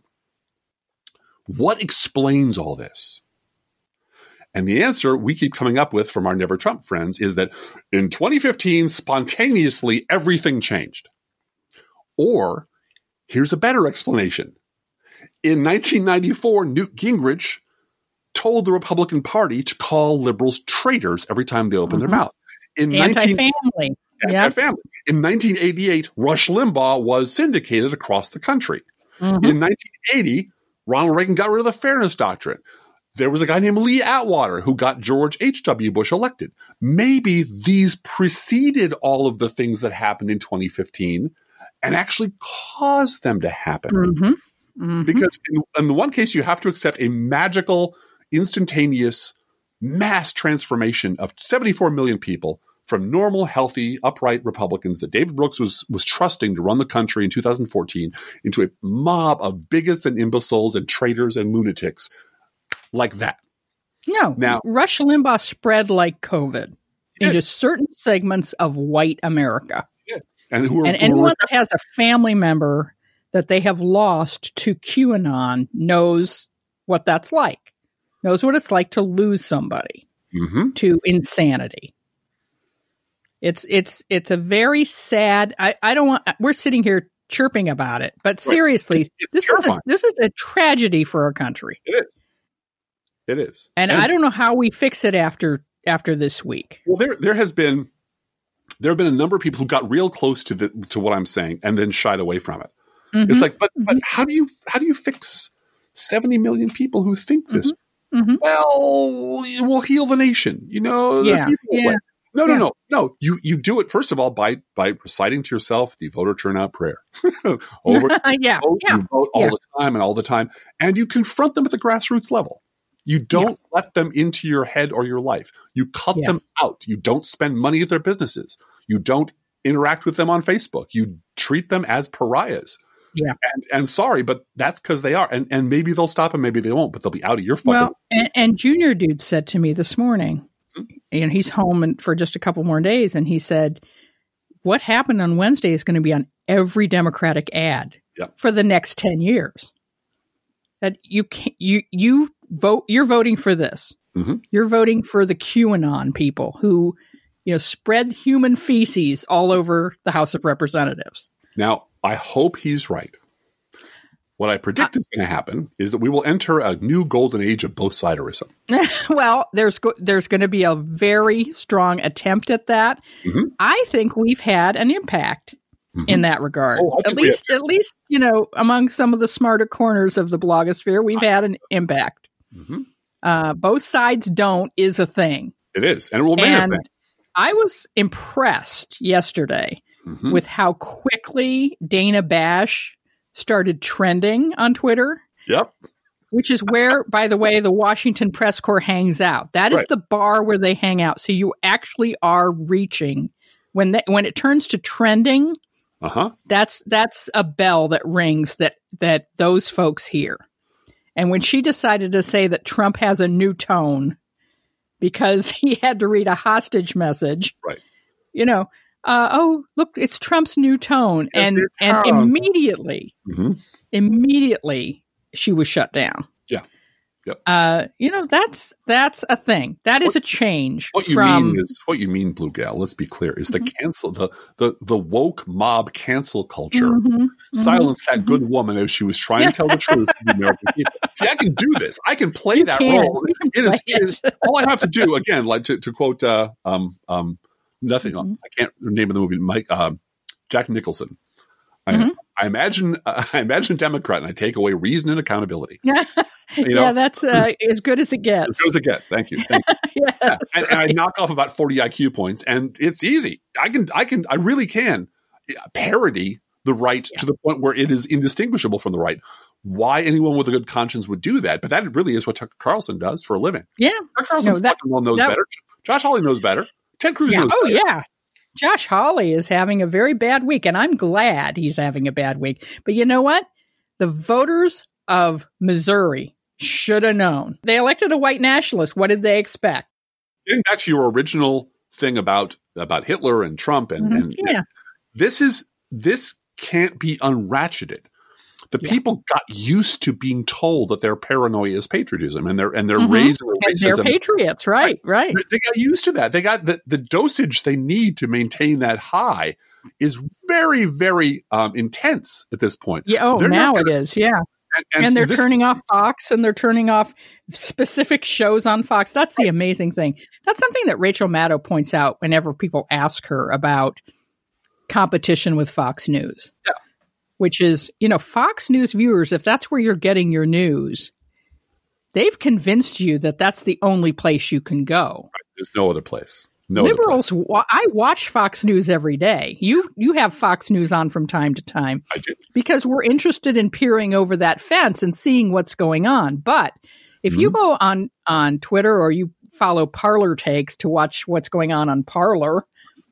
What explains all this? And the answer we keep coming up with from our Never Trump friends is that in twenty fifteen, spontaneously, everything changed. Or, here's a better explanation. In nineteen ninety-four, Newt Gingrich told the Republican Party to call liberals traitors every time they opened Mm-hmm. their mouth. In Anti-family. nineteen- Yeah. Anti-family. In nineteen eighty-eight, Rush Limbaugh was syndicated across the country. Mm-hmm. In nineteen eighty, Ronald Reagan got rid of the Fairness Doctrine. There was a guy named Lee Atwater who got George H W. Bush elected. Maybe these preceded all of the things that happened in twenty fifteen and actually caused them to happen. Mm-hmm. Mm-hmm. Because in, in the one case, you have to accept a magical, instantaneous mass transformation of seventy-four million people from normal, healthy, upright Republicans that David Brooks was was trusting to run the country in two thousand fourteen into a mob of bigots and imbeciles and traitors and lunatics like that. No, Now- Rush Limbaugh spread like COVID He into did. certain segments of white America. And who are, And who anyone are that has a family member that they have lost to QAnon knows what that's like, knows what it's like to lose somebody Mhm. to insanity. It's it's it's a very sad. I, I don't want. We're sitting here chirping about it, but seriously, It's this is a, terrifying. this is a tragedy for our country, It is. It is. and, I don't know how we fix it after after this week. Well, there there has been there have been a number of people who got real close to the to what I'm saying and then shied away from it. Mhm. It's like, but but how do you how do you fix seventy million people who think this? Mhm. Well, we'll heal the nation. You know, the Yeah, feeble yeah, way. No, no, yeah. no, no. You you do it first of all by by reciting to yourself the voter turnout prayer. Over yeah, vote, yeah. you vote all yeah. the time and all the time, and you confront them at the grassroots level. You don't let them into your head or your life. You cut Yeah. them out. You don't spend money at their businesses. You don't interact with them on Facebook. You treat them as pariahs. Yeah. And, and sorry, but that's because they are. And and maybe they'll stop and maybe they won't, but they'll be out of your fucking. Well, and, and Junior Dude said to me this morning, Mm-hmm. and he's home and for just a couple more days, and he said, "What happened on Wednesday is going to be on every Democratic ad Yep. for the next ten years. That you can you you vote. You're voting for this. Mhm. You're voting for the QAnon people who, you know, spread human feces all over the House of Representatives." Now, I hope he's right. What I predict Uh, is going to happen is that we will enter a new golden age of both siderism. Well, there's go- there's going to be a very strong attempt at that. Mhm. I think we've had an impact in that regard. Oh, I at think we least, have at least you know, among some of the smarter corners of the blogosphere, we've had an impact. Mhm. Uh, both sides don't is a thing, It is. And it will remain a and thing. I was impressed yesterday Mhm. with how quickly Dana Bash started trending on Twitter. Yep. Which is where, by the way, the Washington Press Corps hangs out. That is Right. the bar where they hang out. So you actually are reaching when they, when it turns to trending. Uh-huh. That's that's a bell that rings that that those folks hear. And when she decided to say that Trump has a new tone because he had to read a hostage message, Right. you know, uh, oh look, it's Trump's new tone, His and new and tone. immediately. Mhm. immediately she was shut down. Yeah. Yep. Uh, you know, that's that's a thing. That is What- a change What you from mean is what you mean, Blue Gal. Let's be clear: is the Mm-hmm. cancel the the the woke mob cancel culture Mhm, silence that good woman as she was trying to tell the truth to the American people. See, I can do this. I can play that can. role. You can It is, play it is all I have to do. Again, like to, to quote uh, um um nothing. Mhm. I can't remember the movie. Mike um Jack Nicholson. I, Mm-hmm. I imagine uh, I imagine Democrat, and I take away reason and accountability. Yeah, You know? yeah, that's uh, as good as it gets. As good as it gets. Thank you. Thank you. Yes, Yeah. And, and I right. knock off about forty I Q points, and it's easy. I can, I can, I really can parody the right Yeah. to the point where it is indistinguishable from the right. Why anyone with a good conscience would do that? But that really is what Tucker Carlson does for a living. Yeah. Tucker Carlson No, that- fucking well knows that- better. Josh Hawley knows better. Ted Cruz Yeah. knows Oh, better. yeah. Josh Hawley is having a very bad week, and I'm glad he's having a bad week. But you know what? The voters of Missouri should have known. They elected a white nationalist. What did they expect? Getting back to your original thing about about Hitler and Trump, and, Mhm. and Yeah. this is this can't be unratcheted. The Yeah. people got used to being told that their paranoia is patriotism, and they're and they're Mhm. raising their And they're racism. patriots, right? Right. They- They got used to that. They got the, the dosage they need to maintain that high is very, very um, intense at this point. Yeah. Oh, They're now not it gonna- is. Yeah. And, And, they're this- turning off Fox, and they're turning off specific shows on Fox. That's the amazing thing. That's something that Rachel Maddow points out whenever people ask her about competition with Fox News. Yeah. Which is, you know, Fox News viewers, if that's where you're getting your news, they've convinced you that that's the only place you can go. There's no other place. No other place. Liberals, wa- I watch Fox News every day. You you have Fox News on from time to time I do. because we're interested in peering over that fence and seeing what's going on. But if you go on on Twitter or you follow Parlor Takes to watch what's going on on Parlor,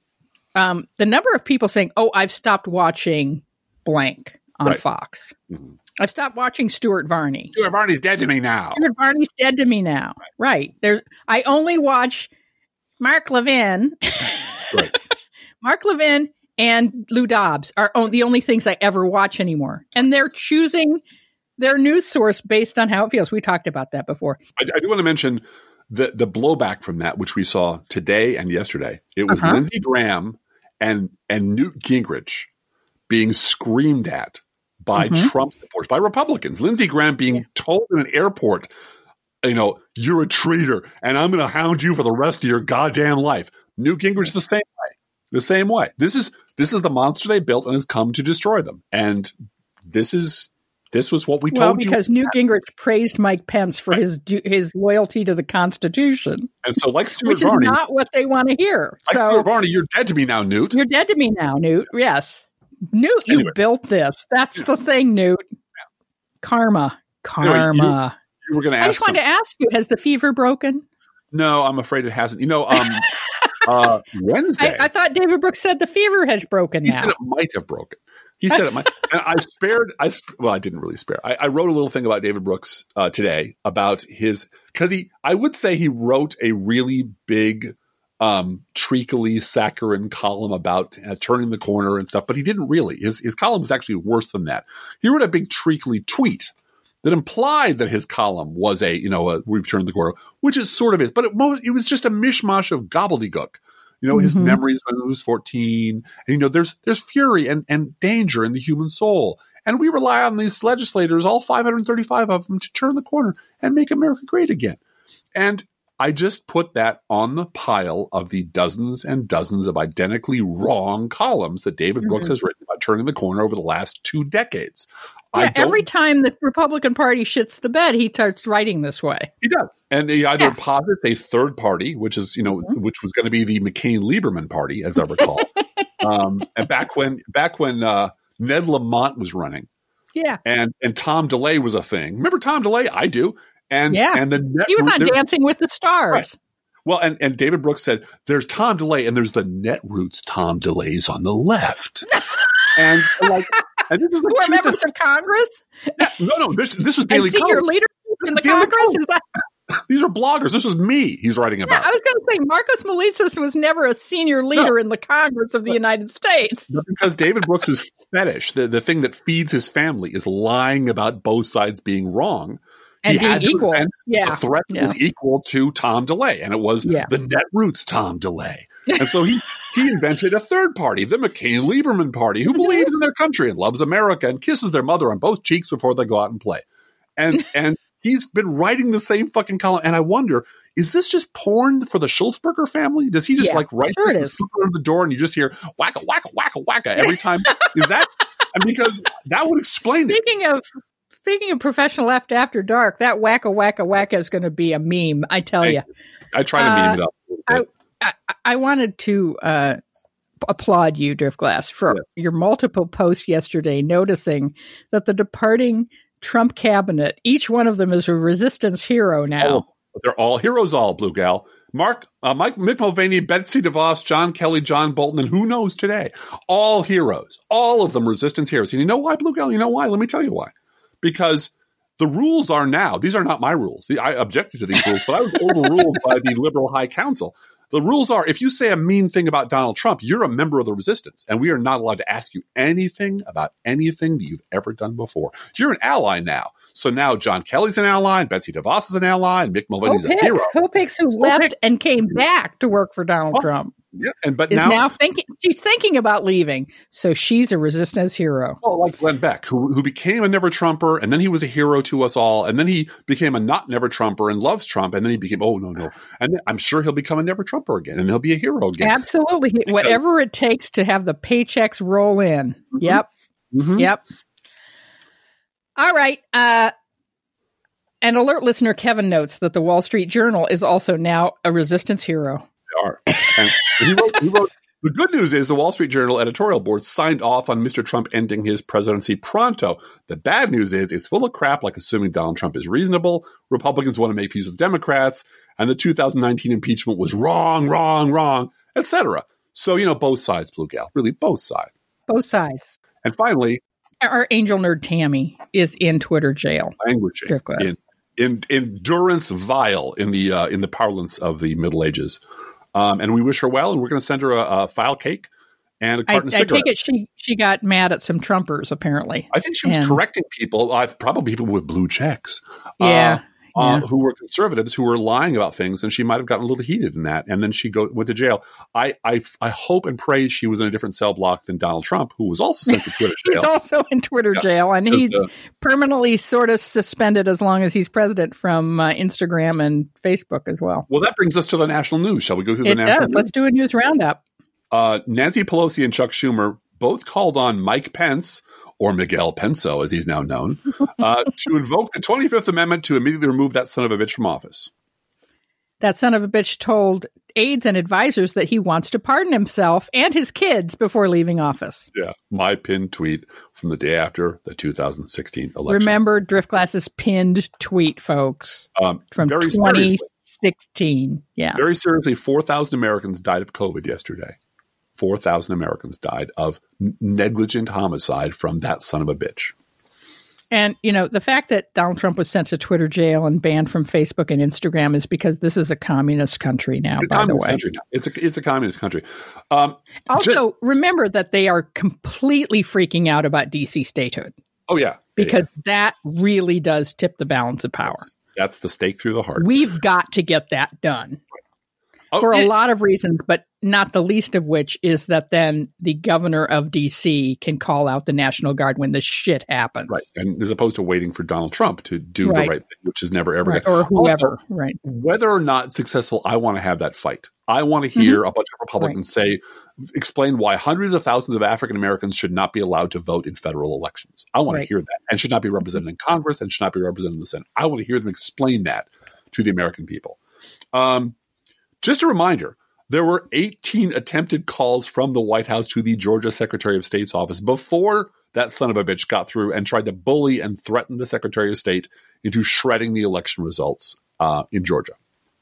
um, the number of people saying, "Oh, I've stopped watching blank on Right. Fox. Mhm. I've stopped watching Stuart Varney. Stuart Varney's dead to me now. Stuart Varney's dead to me now." Right. There's. I only watch Mark Levin. Right. Mark Levin and Lou Dobbs are o- the only things I ever watch anymore. And they're choosing their news source based on how it feels. We talked about that before. I, I do want to mention the the blowback from that, which we saw today and yesterday. It was Uh-huh. Lindsey Graham and and Newt Gingrich being screamed at by Mhm. Trump supporters, by Republicans. Lindsey Graham being told in an airport, you know, you're a traitor, and I'm going to hound you for the rest of your goddamn life. Newt Gingrich the same way, the same way. This is this is the monster they built, and has come to destroy them. And this is this was what we Well, told you. because Newt Gingrich praised Mike Pence for his du- his loyalty to the Constitution, And so, like Stuart which is Varney, not what they want to hear. like So Stuart Varney, you're dead to me now, Newt. you're dead to me now, Newt. Yes. Newt, you Anyway. built this. That's the thing, Newt. Karma. Karma. You were going to I ask. just wanted to ask you, has the fever broken? some- no, I'm afraid it hasn't. You know, um, uh, Wednesday. I, I thought David Brooks said the fever has broken He now. said it might have broken. He said it might. And I spared. I sp- well, I didn't really spare. I, I wrote a little thing about David Brooks uh, today about his because he. I would say he wrote a really big, um, treacly, saccharine column about uh, turning the corner and stuff, but he didn't really. His his column was actually worse than that. He wrote a big treacly tweet that implied that his column was a you know a, we've turned the corner, which it sort of is, but it, mo- it was just a mishmash of gobbledygook. You know, his Mhm. memories when he was fourteen. And, you know, there's there's fury and, and danger in the human soul. And we rely on these legislators, all five hundred thirty-five of them, to turn the corner and make America great again. And I just put that on the pile of the dozens and dozens of identically wrong columns that David Brooks Mhm. has written about turning the corner over the last two decades. I Yeah, don't every time the Republican Party shits the bed, he starts writing this way. He does, and he either Yeah. posits a third party, which is you know, Mhm. which was going to be the McCain-Lieberman party, as I recall. um, and back when, back when uh, Ned Lamont was running, Yeah. and and Tom DeLay was a thing. Remember Tom DeLay? I do. And Yeah. and the net, He was on there- Dancing with the Stars. Right. Well, and and David Brooks said, "There's Tom DeLay, and there's the Netroots Tom DeLays on the left." and like, and this is Who like are two members thou- of Congress no, no, this this was and Daily senior Color. leaders in the Daily Congress? Color. Is that? These are bloggers. This was me. He's writing Yeah, about. I was going to say Marcos Melitzis was never a senior leader in the Congress of the United States. But because David Brooks' fetish, the, the thing that feeds his family, is lying about both sides being wrong. And he being had to equal. invent Yeah. a threat that Yeah. was equal to Tom DeLay, and it was Yeah. the Netroots Tom DeLay. And so he he invented a third party, the McCain-Lieberman party, who believes in their country and loves America and kisses their mother on both cheeks before they go out and play. And and he's been writing the same fucking column. And I wonder is this just porn for the Schultzberger family? Does he just Yeah, like write sure this it and is. slip it under the door and you just hear wacka, wacka, wacka, wacka every time? Is that, and because that would explain it. Speaking of speaking of professional left after dark, that wacka wacka wacka is going to be a meme. I tell you. I try to Uh, meme it up. a little bit. I, I, I wanted to uh, applaud you, Driftglass, for Yes. your multiple posts yesterday, noticing that the departing Trump cabinet, each one of them is a resistance hero now. Oh, they're all heroes, all Blue Gal. Mark, uh, Mike, Mick Mulvaney, Betsy DeVos, John Kelly, John Bolton, and who knows today? All heroes. All of them resistance heroes. And you know why, Blue Gal? You know why? Let me tell you why. Because the rules are now, these are not my rules. I objected to these rules, but I was overruled by the liberal high council. The rules are, if you say a mean thing about Donald Trump, you're a member of the resistance, and we are not allowed to ask you anything about anything that you've ever done before. You're an ally now. So now John Kelly's an ally, and Betsy DeVos is an ally, and Mick Mulvaney's a hero. Hope Hicks, who left Hicks. and came back to work for Donald Well, Trump, Yeah, and but is now, now, thinking she's thinking about leaving. So she's a resistance hero. well, like Glenn Beck, who who became a never Trumper, and then he was a hero to us all, and then he became a not never Trumper and loves Trump, and then he became oh no no, and then I'm sure he'll become a never Trumper again, and he'll be a hero again. Absolutely, whatever it takes to have the paychecks roll in. Mhm. Yep, Mhm. yep. All right. Uh, and alert listener Kevin notes that the Wall Street Journal is also now a resistance hero. They are. And he wrote, he wrote, the good news is the Wall Street Journal editorial board signed off on Mister Trump ending his presidency pronto. The bad news is it's full of crap, like assuming Donald Trump is reasonable. Republicans want to make peace with Democrats, and the two thousand nineteen impeachment was wrong, wrong, wrong, et cetera. So, you know, both sides, Blue Gal, really both sides. Both sides. And finally, Our angel nerd Tammy is in Twitter jail. languaging Driftglass. in, in endurance vile in the uh, in the parlance of the Middle Ages. Um, and we wish her well, and we're going to send her a, a file cake and a I, carton of I cigarettes. take it she she got mad at some Trumpers, apparently. I think she was And- correcting people, uh, probably people with blue checks, Yeah, uh, uh, yeah. who were conservatives, who were lying about things, and she might have gotten a little heated in that. And then she go, went to jail. I, I, I hope and pray she was in a different cell block than Donald Trump, who was also sent to Twitter jail. He's also in Twitter Yeah. jail, and Because, he's uh, permanently sort of suspended as long as he's president from uh, Instagram and Facebook as well. Well, that brings us to the national news. Shall we go through It the national does. news? Let's do a news roundup. Uh, Nancy Pelosi and Chuck Schumer both called on Mike Pence, or Miguel Penso, as he's now known, uh, to invoke the twenty-fifth Amendment to immediately remove that son of a bitch from office. That son of a bitch told aides and advisors that he wants to pardon himself and his kids before leaving office. Yeah, my pinned tweet from the day after the two thousand sixteen election. Remember Driftglass's pinned tweet, folks, um, from very twenty seriously, sixteen. Yeah. very seriously, four thousand Americans died of COVID yesterday. four thousand Americans died of n- negligent homicide from that son of a bitch. And, you know, the fact that Donald Trump was sent to Twitter jail and banned from Facebook and Instagram is because this is a communist country now, It's a by the communist way. country now. It's a, it's a communist country. Um, Also, remember that they are completely freaking out about D C statehood oh, yeah. because Yeah. that really does tip the balance of power. That's the stake through the heart. We've got to get that done. Oh, For a it- lot of reasons, but not the least of which is that then the governor of D C can call out the National Guard when this shit happens. Right. And as opposed to waiting for Donald Trump to do the Right. right thing, which is never, ever Right. done. Or whoever. Also, right. whether or not successful, I want to have that fight. I want to hear Mm-hmm. a bunch of Republicans say, explain why hundreds of thousands of African Americans should not be allowed to vote in federal elections. I want Right. to hear that, and should not be represented in Congress, and should not be represented in the Senate. I want to hear them explain that to the American people. Um, just a reminder, there were eighteen attempted calls from the White House to the Georgia Secretary of State's office before that son of a bitch got through and tried to bully and threaten the Secretary of State into shredding the election results uh, in Georgia.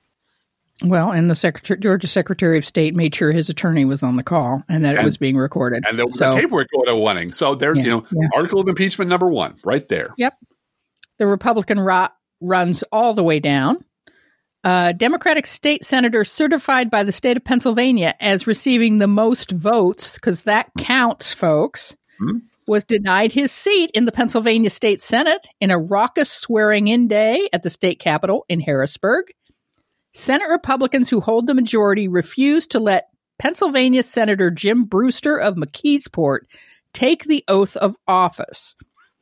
Well, and the Secretary, Georgia Secretary of State made sure his attorney was on the call and that it And- was being recorded. And there was So- a tape recorder warning. So there's, Yeah, you know, yeah. article of impeachment number one right there. Yep. The Republican rot runs all the way down. Uh, Democratic state senator certified by the state of Pennsylvania as receiving the most votes, because that counts, folks, Hmm. was denied his seat in the Pennsylvania State Senate in a raucous swearing-in day at the state capitol in Harrisburg. Senate Republicans who hold the majority refused to let Pennsylvania Senator Jim Brewster of McKeesport take the oath of office.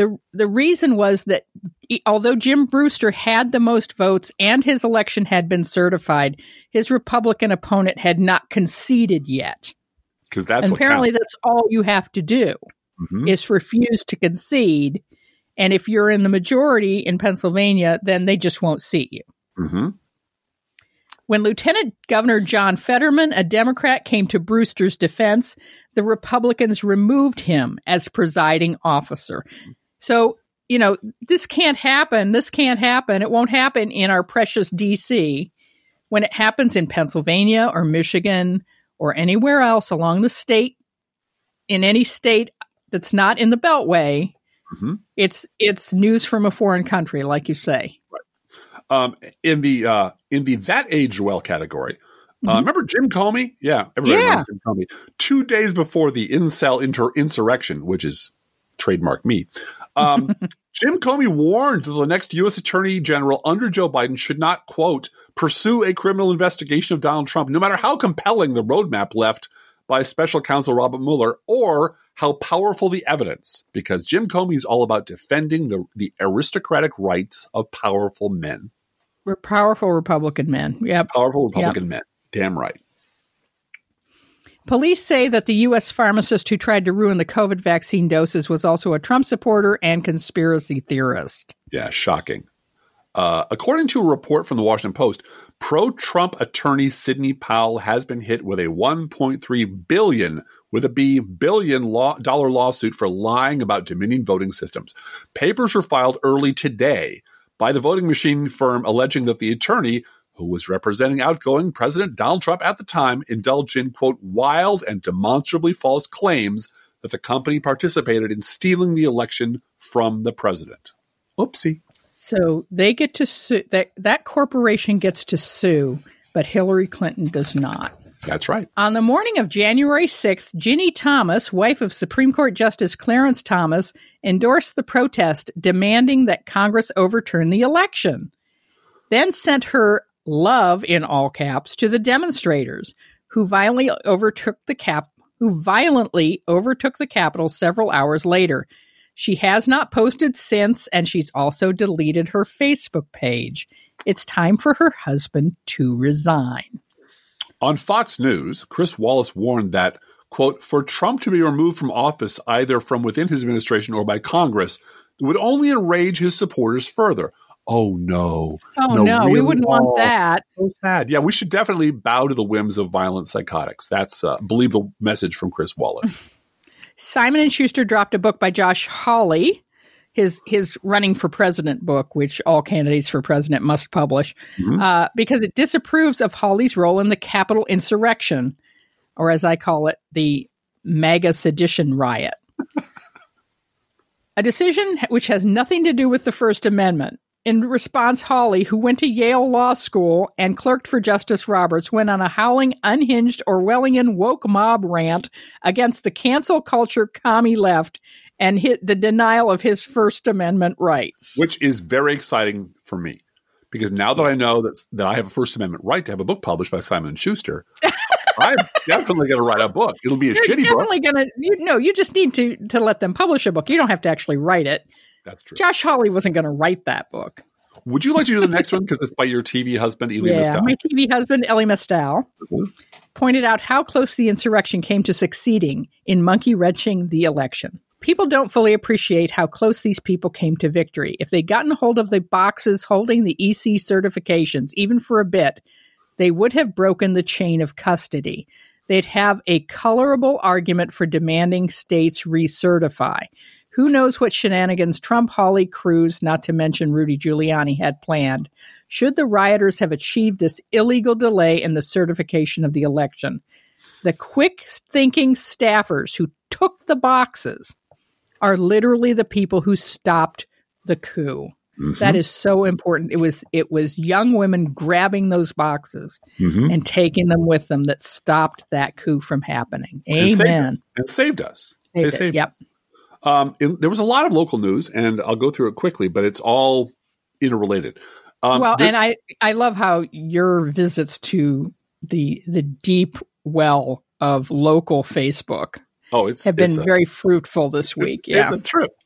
The the reason was that he, although Jim Brewster had the most votes and his election had been certified, his Republican opponent had not conceded yet. Because that's and what apparently counts. that's all you have to do mm-hmm. is refuse to concede. And if you're in the majority in Pennsylvania, then they just won't seat you. Mm-hmm. When Lieutenant Governor John Fetterman, a Democrat, came to Brewster's defense, the Republicans removed him as presiding officer. So, you know, this can't happen. This can't happen. It won't happen in our precious D C. When it happens in Pennsylvania or Michigan or anywhere else along the state, in any state that's not in the Beltway, mm-hmm. it's it's news from a foreign country, like you say. Right. Um, in the uh, in the that aged well category, mm-hmm. uh, remember Jim Comey? Yeah, everybody yeah. knows Jim Comey. Two days before the incel inter- insurrection, which is trademark me, um, Jim Comey warned that the next U S Attorney General under Joe Biden should not, quote, pursue a criminal investigation of Donald Trump, no matter how compelling the roadmap left by special counsel Robert Mueller or how powerful the evidence, because Jim Comey is all about defending the, the aristocratic rights of powerful men. We're powerful Republican men. Yep. Powerful Republican yep. men. Damn right. Police say that the U S pharmacist who tried to ruin the COVID vaccine doses was also a Trump supporter and conspiracy theorist. Yeah, shocking. Uh, according to a report from the Washington Post, pro-Trump attorney Sidney Powell has been hit with a one point three billion dollars with a B billion law, dollar lawsuit for lying about Dominion voting systems. Papers were filed early today by the voting machine firm alleging that the attorney, who was representing outgoing President Donald Trump at the time, indulged in, quote, wild and demonstrably false claims that the company participated in stealing the election from the president. Oopsie. So they get to sue, that, that corporation gets to sue, but Hillary Clinton does not. That's right. On the morning of January sixth, Ginny Thomas, wife of Supreme Court Justice Clarence Thomas, endorsed the protest demanding that Congress overturn the election, then sent her love, in all caps, to the demonstrators who violently overtook the cap, who violently overtook the Capitol several hours later. She has not posted since, and she's also deleted her Facebook page. It's time for her husband to resign. On Fox News, Chris Wallace warned that, quote, for Trump to be removed from office either from within his administration or by Congress would only enrage his supporters further. Oh, no. Oh, no, no, really? we wouldn't oh, want that. So sad. Yeah, we should definitely bow to the whims of violent psychotics. That's, uh, believe the message from Chris Wallace. Simon and Schuster dropped a book by Josh Hawley, his his running for president book, which all candidates for president must publish, mm-hmm. uh, because it disapproves of Hawley's role in the Capitol insurrection, or as I call it, the MAGA sedition riot. A decision which has nothing to do with the First Amendment. In response, Hawley, who went to Yale Law School and clerked for Justice Roberts, went on a howling, unhinged Orwellian woke mob rant against the cancel culture commie left and hit the denial of his First Amendment rights. Which is very exciting for me, because now that I know that, that I have a First Amendment right to have a book published by Simon and Schuster, I'm definitely going to write a book. It'll be a You're shitty definitely book. Gonna, you, no, you just need to, to let them publish a book. You don't have to actually write it. That's true. Josh Hawley wasn't going to write that book. Would you like to do the next one? Because it's by your T V husband, Elie yeah, Mystal. My T V husband, Elie Mystal, mm-hmm. pointed out how close the insurrection came to succeeding in monkey-wrenching the election. People don't fully appreciate how close these people came to victory. If they'd gotten hold of the boxes holding the E C certifications, even for a bit, they would have broken the chain of custody. They'd have a colorable argument for demanding states recertify. Who knows what shenanigans Trump, Hawley, Cruz, not to mention Rudy Giuliani, had planned, should the rioters have achieved this illegal delay in the certification of the election. The quick-thinking staffers who took the boxes are literally the people who stopped the coup. Mm-hmm. That is so important. It was it was young women grabbing those boxes mm-hmm. and taking them with them that stopped that coup from happening. And Amen. Saved and saved us. Saved they saved it. Yep. us. Um, it, there was a lot of local news, and I'll go through it quickly, but it's all interrelated. Um, well, there, and I, I love how your visits to the the deep well of local Facebook oh, it's, have been it's a, very fruitful this week. It, yeah. It's a trip.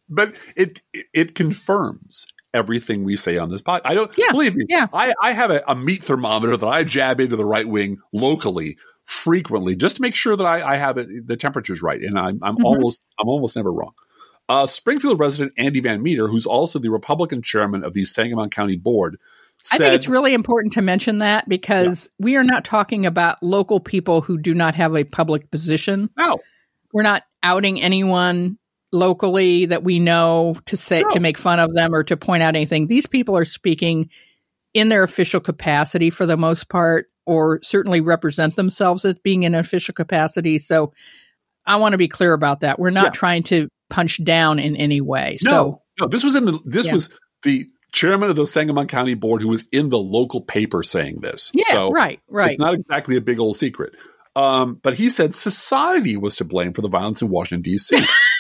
but it it confirms everything we say on this pod. I don't yeah, believe me. Yeah. I, I have a, a meat thermometer that I jab into the right wing locally frequently just to make sure that I, I have it, the temperature's right, and I'm, I'm mm-hmm. almost I'm almost never wrong. Uh, Springfield resident Andy Van Meter, who's also the Republican chairman of the Sangamon County Board, said, I think it's really important to mention that because yeah. we are not talking about local people who do not have a public position. No, we're not outing anyone locally that we know to say no. to make fun of them or to point out anything. These people are speaking in their official capacity for the most part, or certainly represent themselves as being in an official capacity. So I want to be clear about that. We're not yeah. trying to punch down in any way. No, so no, this was in the this yeah. was the chairman of the Sangamon County Board who was in the local paper saying this. Yeah, so right, right. It's not exactly a big old secret. Um, but he said society was to blame for the violence in Washington, D C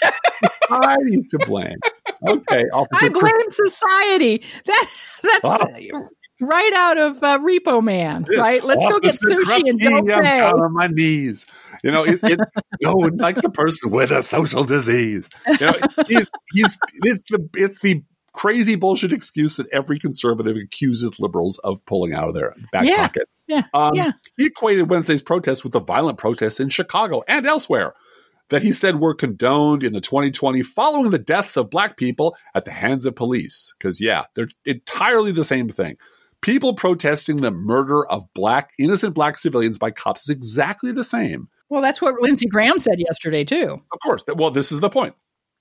Society to blame. Okay, Officer I blame Chris- society. That that's wow. right out of uh, Repo Man, right? Let's Officer go get sushi Krupke, and don't I'm pay. down on my knees. You know, it, it, no one likes a person with a social disease. You know, he's, he's, it's the it's the crazy bullshit excuse that every conservative accuses liberals of pulling out of their back yeah, pocket. Yeah, um, yeah. He equated Wednesday's protests with the violent protests in Chicago and elsewhere that he said were condoned in the twenty twenty following the deaths of black people at the hands of police. Because, yeah, they're entirely the same thing. People protesting the murder of black, innocent black civilians by cops is exactly the same. Well, that's what Lindsey Graham said yesterday, too. Of course. Well, this is the point.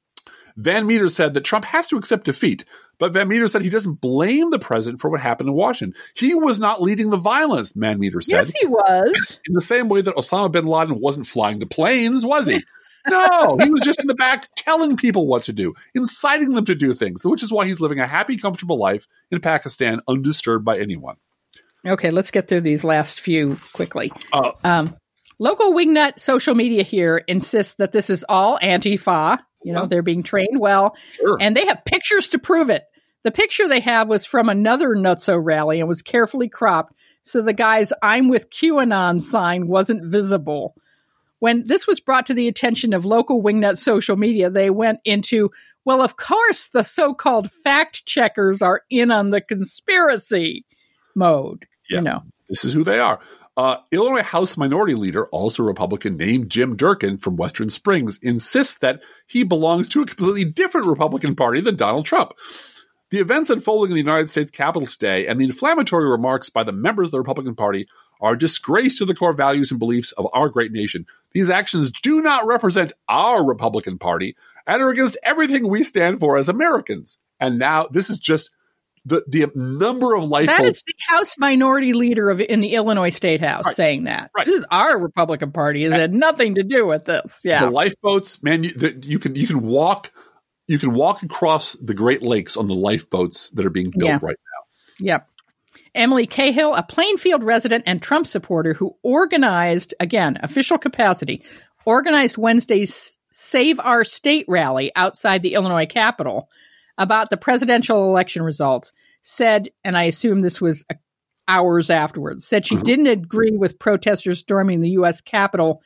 Van Meter said that Trump has to accept defeat, but Van Meter said he doesn't blame the president for what happened in Washington. He was not leading the violence, Van Meter said. Yes, he was. In the same way that Osama bin Laden wasn't flying the planes, was he? No, he was just in the back telling people what to do, inciting them to do things, which is why he's living a happy, comfortable life in Pakistan, undisturbed by anyone. Okay, let's get through these last few quickly. Uh, um, local wingnut social media here insists that this is all Antifa. You know, they're being trained well, sure. and they have pictures to prove it. The picture they have was from another Nutso rally and was carefully cropped, so the guy's I'm with QAnon sign wasn't visible. When this was brought to the attention of local wingnut social media, they went into, well, of course, the so-called fact checkers are in on the conspiracy mode. Yeah, you know, this is who they are. Uh, Illinois House Minority Leader, also Republican, named Jim Durkin from Western Springs, insists that he belongs to a completely different Republican Party than Donald Trump. The events unfolding in the United States Capitol today and the inflammatory remarks by the members of the Republican Party are a disgrace to the core values and beliefs of our great nation. These actions do not represent our Republican Party and are against everything we stand for as Americans. And now this is just the, the number of life That votes. is the House Minority Leader of in the Illinois State House right. saying that. Right. This is our Republican Party. It had nothing to do with this. Yeah. The lifeboats, man, you, the, you can you can walk you can walk across the Great Lakes on the lifeboats that are being built yeah. right now. Yep. Emily Cahill, a Plainfield resident and Trump supporter who organized, again, official capacity, organized Wednesday's Save Our State rally outside the Illinois Capitol about the presidential election results, said, and I assume this was hours afterwards, said she mm-hmm. didn't agree with protesters storming the U S Capitol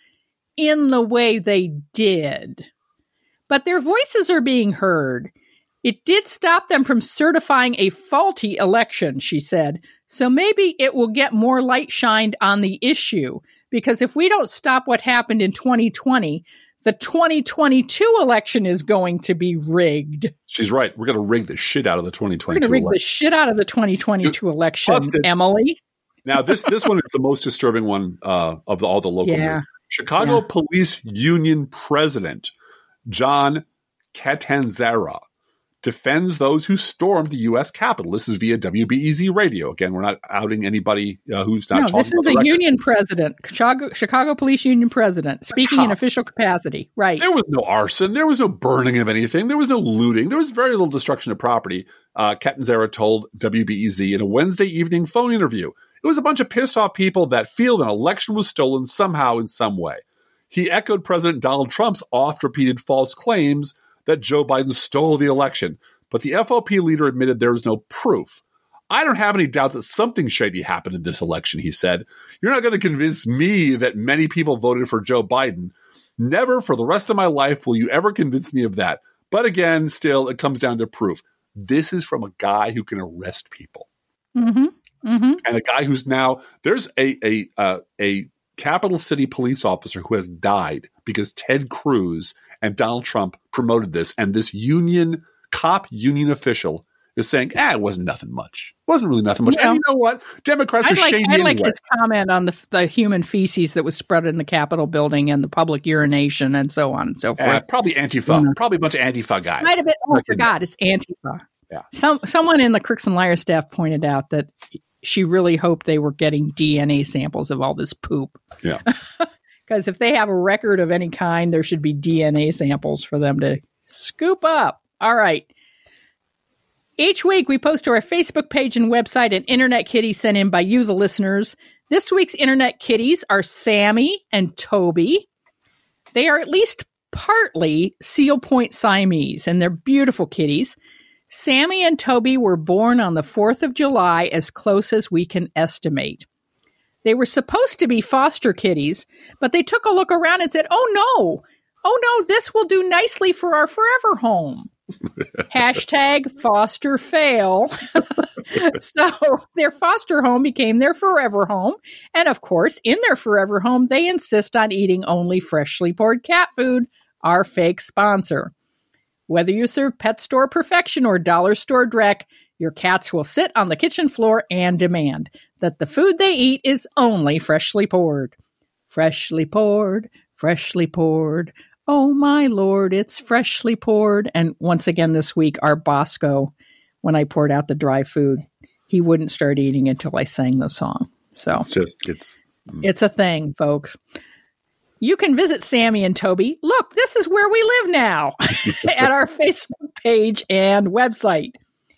in the way they did. But their voices are being heard. It did stop them from certifying a faulty election, she said. So maybe it will get more light shined on the issue. Because if we don't stop what happened in twenty twenty, the twenty twenty-two election is going to be rigged. She's right. We're going to rig the shit out of the twenty twenty-two election. We're going to rig election. the shit out of the twenty twenty-two you election, busted. Emily. Now, this this one is the most disturbing one uh, of the, all the local yeah. news. Chicago yeah. Police Union President John Catanzara defends those who stormed the U S Capitol. This is via W B E Z radio. Again, we're not outing anybody uh, who's not no, talking this is about a the union president, Chicago, Chicago Police Union president, speaking in official capacity. Right. There was no arson. There was no burning of anything. There was no looting. There was very little destruction of property, uh, Catanzara told W B E Z in a Wednesday evening phone interview. It was a bunch of pissed off people that feel an election was stolen somehow in some way. He echoed President Donald Trump's oft-repeated false claims that Joe Biden stole the election, but the F O P leader admitted there was no proof. I don't have any doubt that something shady happened in this election, he said. You're not going to convince me that many people voted for Joe Biden. Never for the rest of my life will you ever convince me of that. But again, still, it comes down to proof. This is from a guy who can arrest people. Mm-hmm. Mm-hmm. And a guy who's now, there's a a uh, a capital city police officer who has died because Ted Cruz and Donald Trump promoted this. And this union, cop union official is saying, ah, it wasn't nothing much. It wasn't really nothing much. No. And you know what? Democrats I'd are like, shady I'd anyway. like his comment on the, the human feces that was spread in the Capitol building and the public urination and so on and so forth. Uh, probably Antifa. Mm-hmm. Probably a bunch of Antifa guys. Might have been, oh, I forgot, it's Antifa. Yeah. Some Someone in the Crooks and Liars staff pointed out that she really hoped they were getting D N A samples of all this poop. Yeah. Because if they have a record of any kind, there should be D N A samples for them to scoop up. All right. Each week, we post to our Facebook page and website an Internet Kitty sent in by you, the listeners. This week's Internet Kitties are Sammy and Toby. They are at least partly Seal Point Siamese, and they're beautiful kitties. Sammy and Toby were born on the fourth of July, as close as we can estimate. They were supposed to be foster kitties, but they took a look around and said, oh no, oh no, this will do nicely for our forever home. Hashtag foster fail. So their foster home became their forever home. And of course, in their forever home, they insist on eating only freshly poured cat food, our fake sponsor. Whether you serve pet store perfection or dollar store dreck, your cats will sit on the kitchen floor and demand that the food they eat is only freshly poured. Freshly poured, freshly poured. Oh, my Lord, it's freshly poured. And once again this week, our Bosco, when I poured out the dry food, he wouldn't start eating until I sang the song. So it's just, it's, mm. it's a thing, folks. You can visit Sammy and Toby. Look, this is where we live now at our Facebook page and website.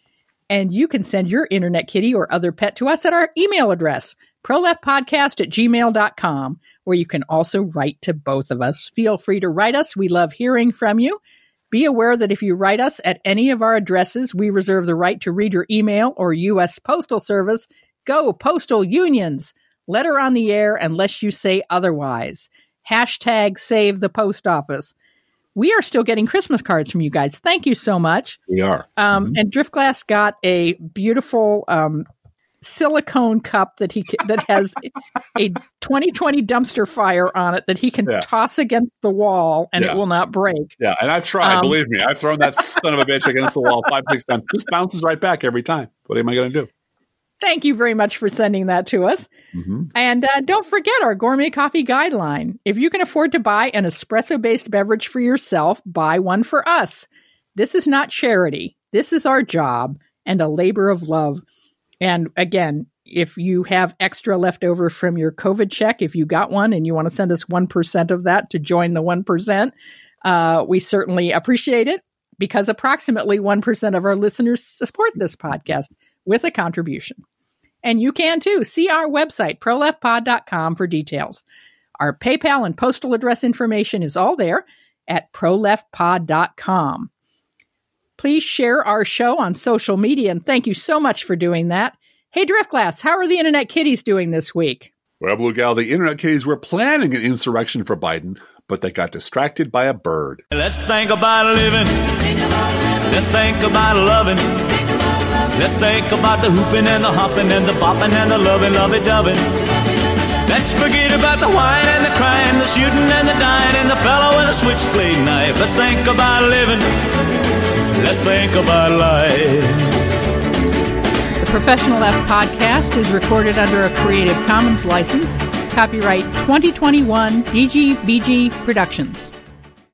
And you can send your Internet Kitty or other pet to us at our email address, proleftpodcast at gmail dot com, where you can also write to both of us. Feel free to write us. We love hearing from you. Be aware that if you write us at any of our addresses, we reserve the right to read your email or U S Postal Service. Go Postal Unions. Letter on the air unless you say otherwise. Hashtag save the post office. We are still getting Christmas cards from you guys. Thank you so much. We are. Um, mm-hmm. And Driftglass got a beautiful um, silicone cup that he that has a twenty twenty dumpster fire on it that he can yeah. toss against the wall and yeah. it will not break. Yeah, and I've tried. Um, believe me, I've thrown that son of a bitch against the wall five, six times. This bounces right back every time. What am I going to do? Thank you very much for sending that to us. Mm-hmm. And uh, don't forget our gourmet coffee guideline. If you can afford to buy an espresso-based beverage for yourself, buy one for us. This is not charity. This is our job and a labor of love. And again, if you have extra left over from your COVID check, if you got one and you want to send us one percent of that to join the one percent, uh, we certainly appreciate it because approximately one percent of our listeners support this podcast with a contribution. And you can too. See our website, pro left pod dot com, for details. Our PayPal and postal address information is all there at pro left pod dot com. Please share our show on social media, and thank you so much for doing that. Hey, Driftglass, how are the Internet Kitties doing this week? Well, Blue Gal, the Internet Kitties were planning an insurrection for Biden, but they got distracted by a bird. Let's think about living. Think about living. Let's think about loving. Think about loving. Let's think about the hooping and the hopping and the bopping and the loving, lovey-doving. Let's forget about the wine and the crying, the shooting and the dying, and the fellow with a switchblade knife. Let's think about living. Let's think about life. The Professional Left podcast is recorded under a Creative Commons license. Copyright twenty twenty-one D G B G Productions.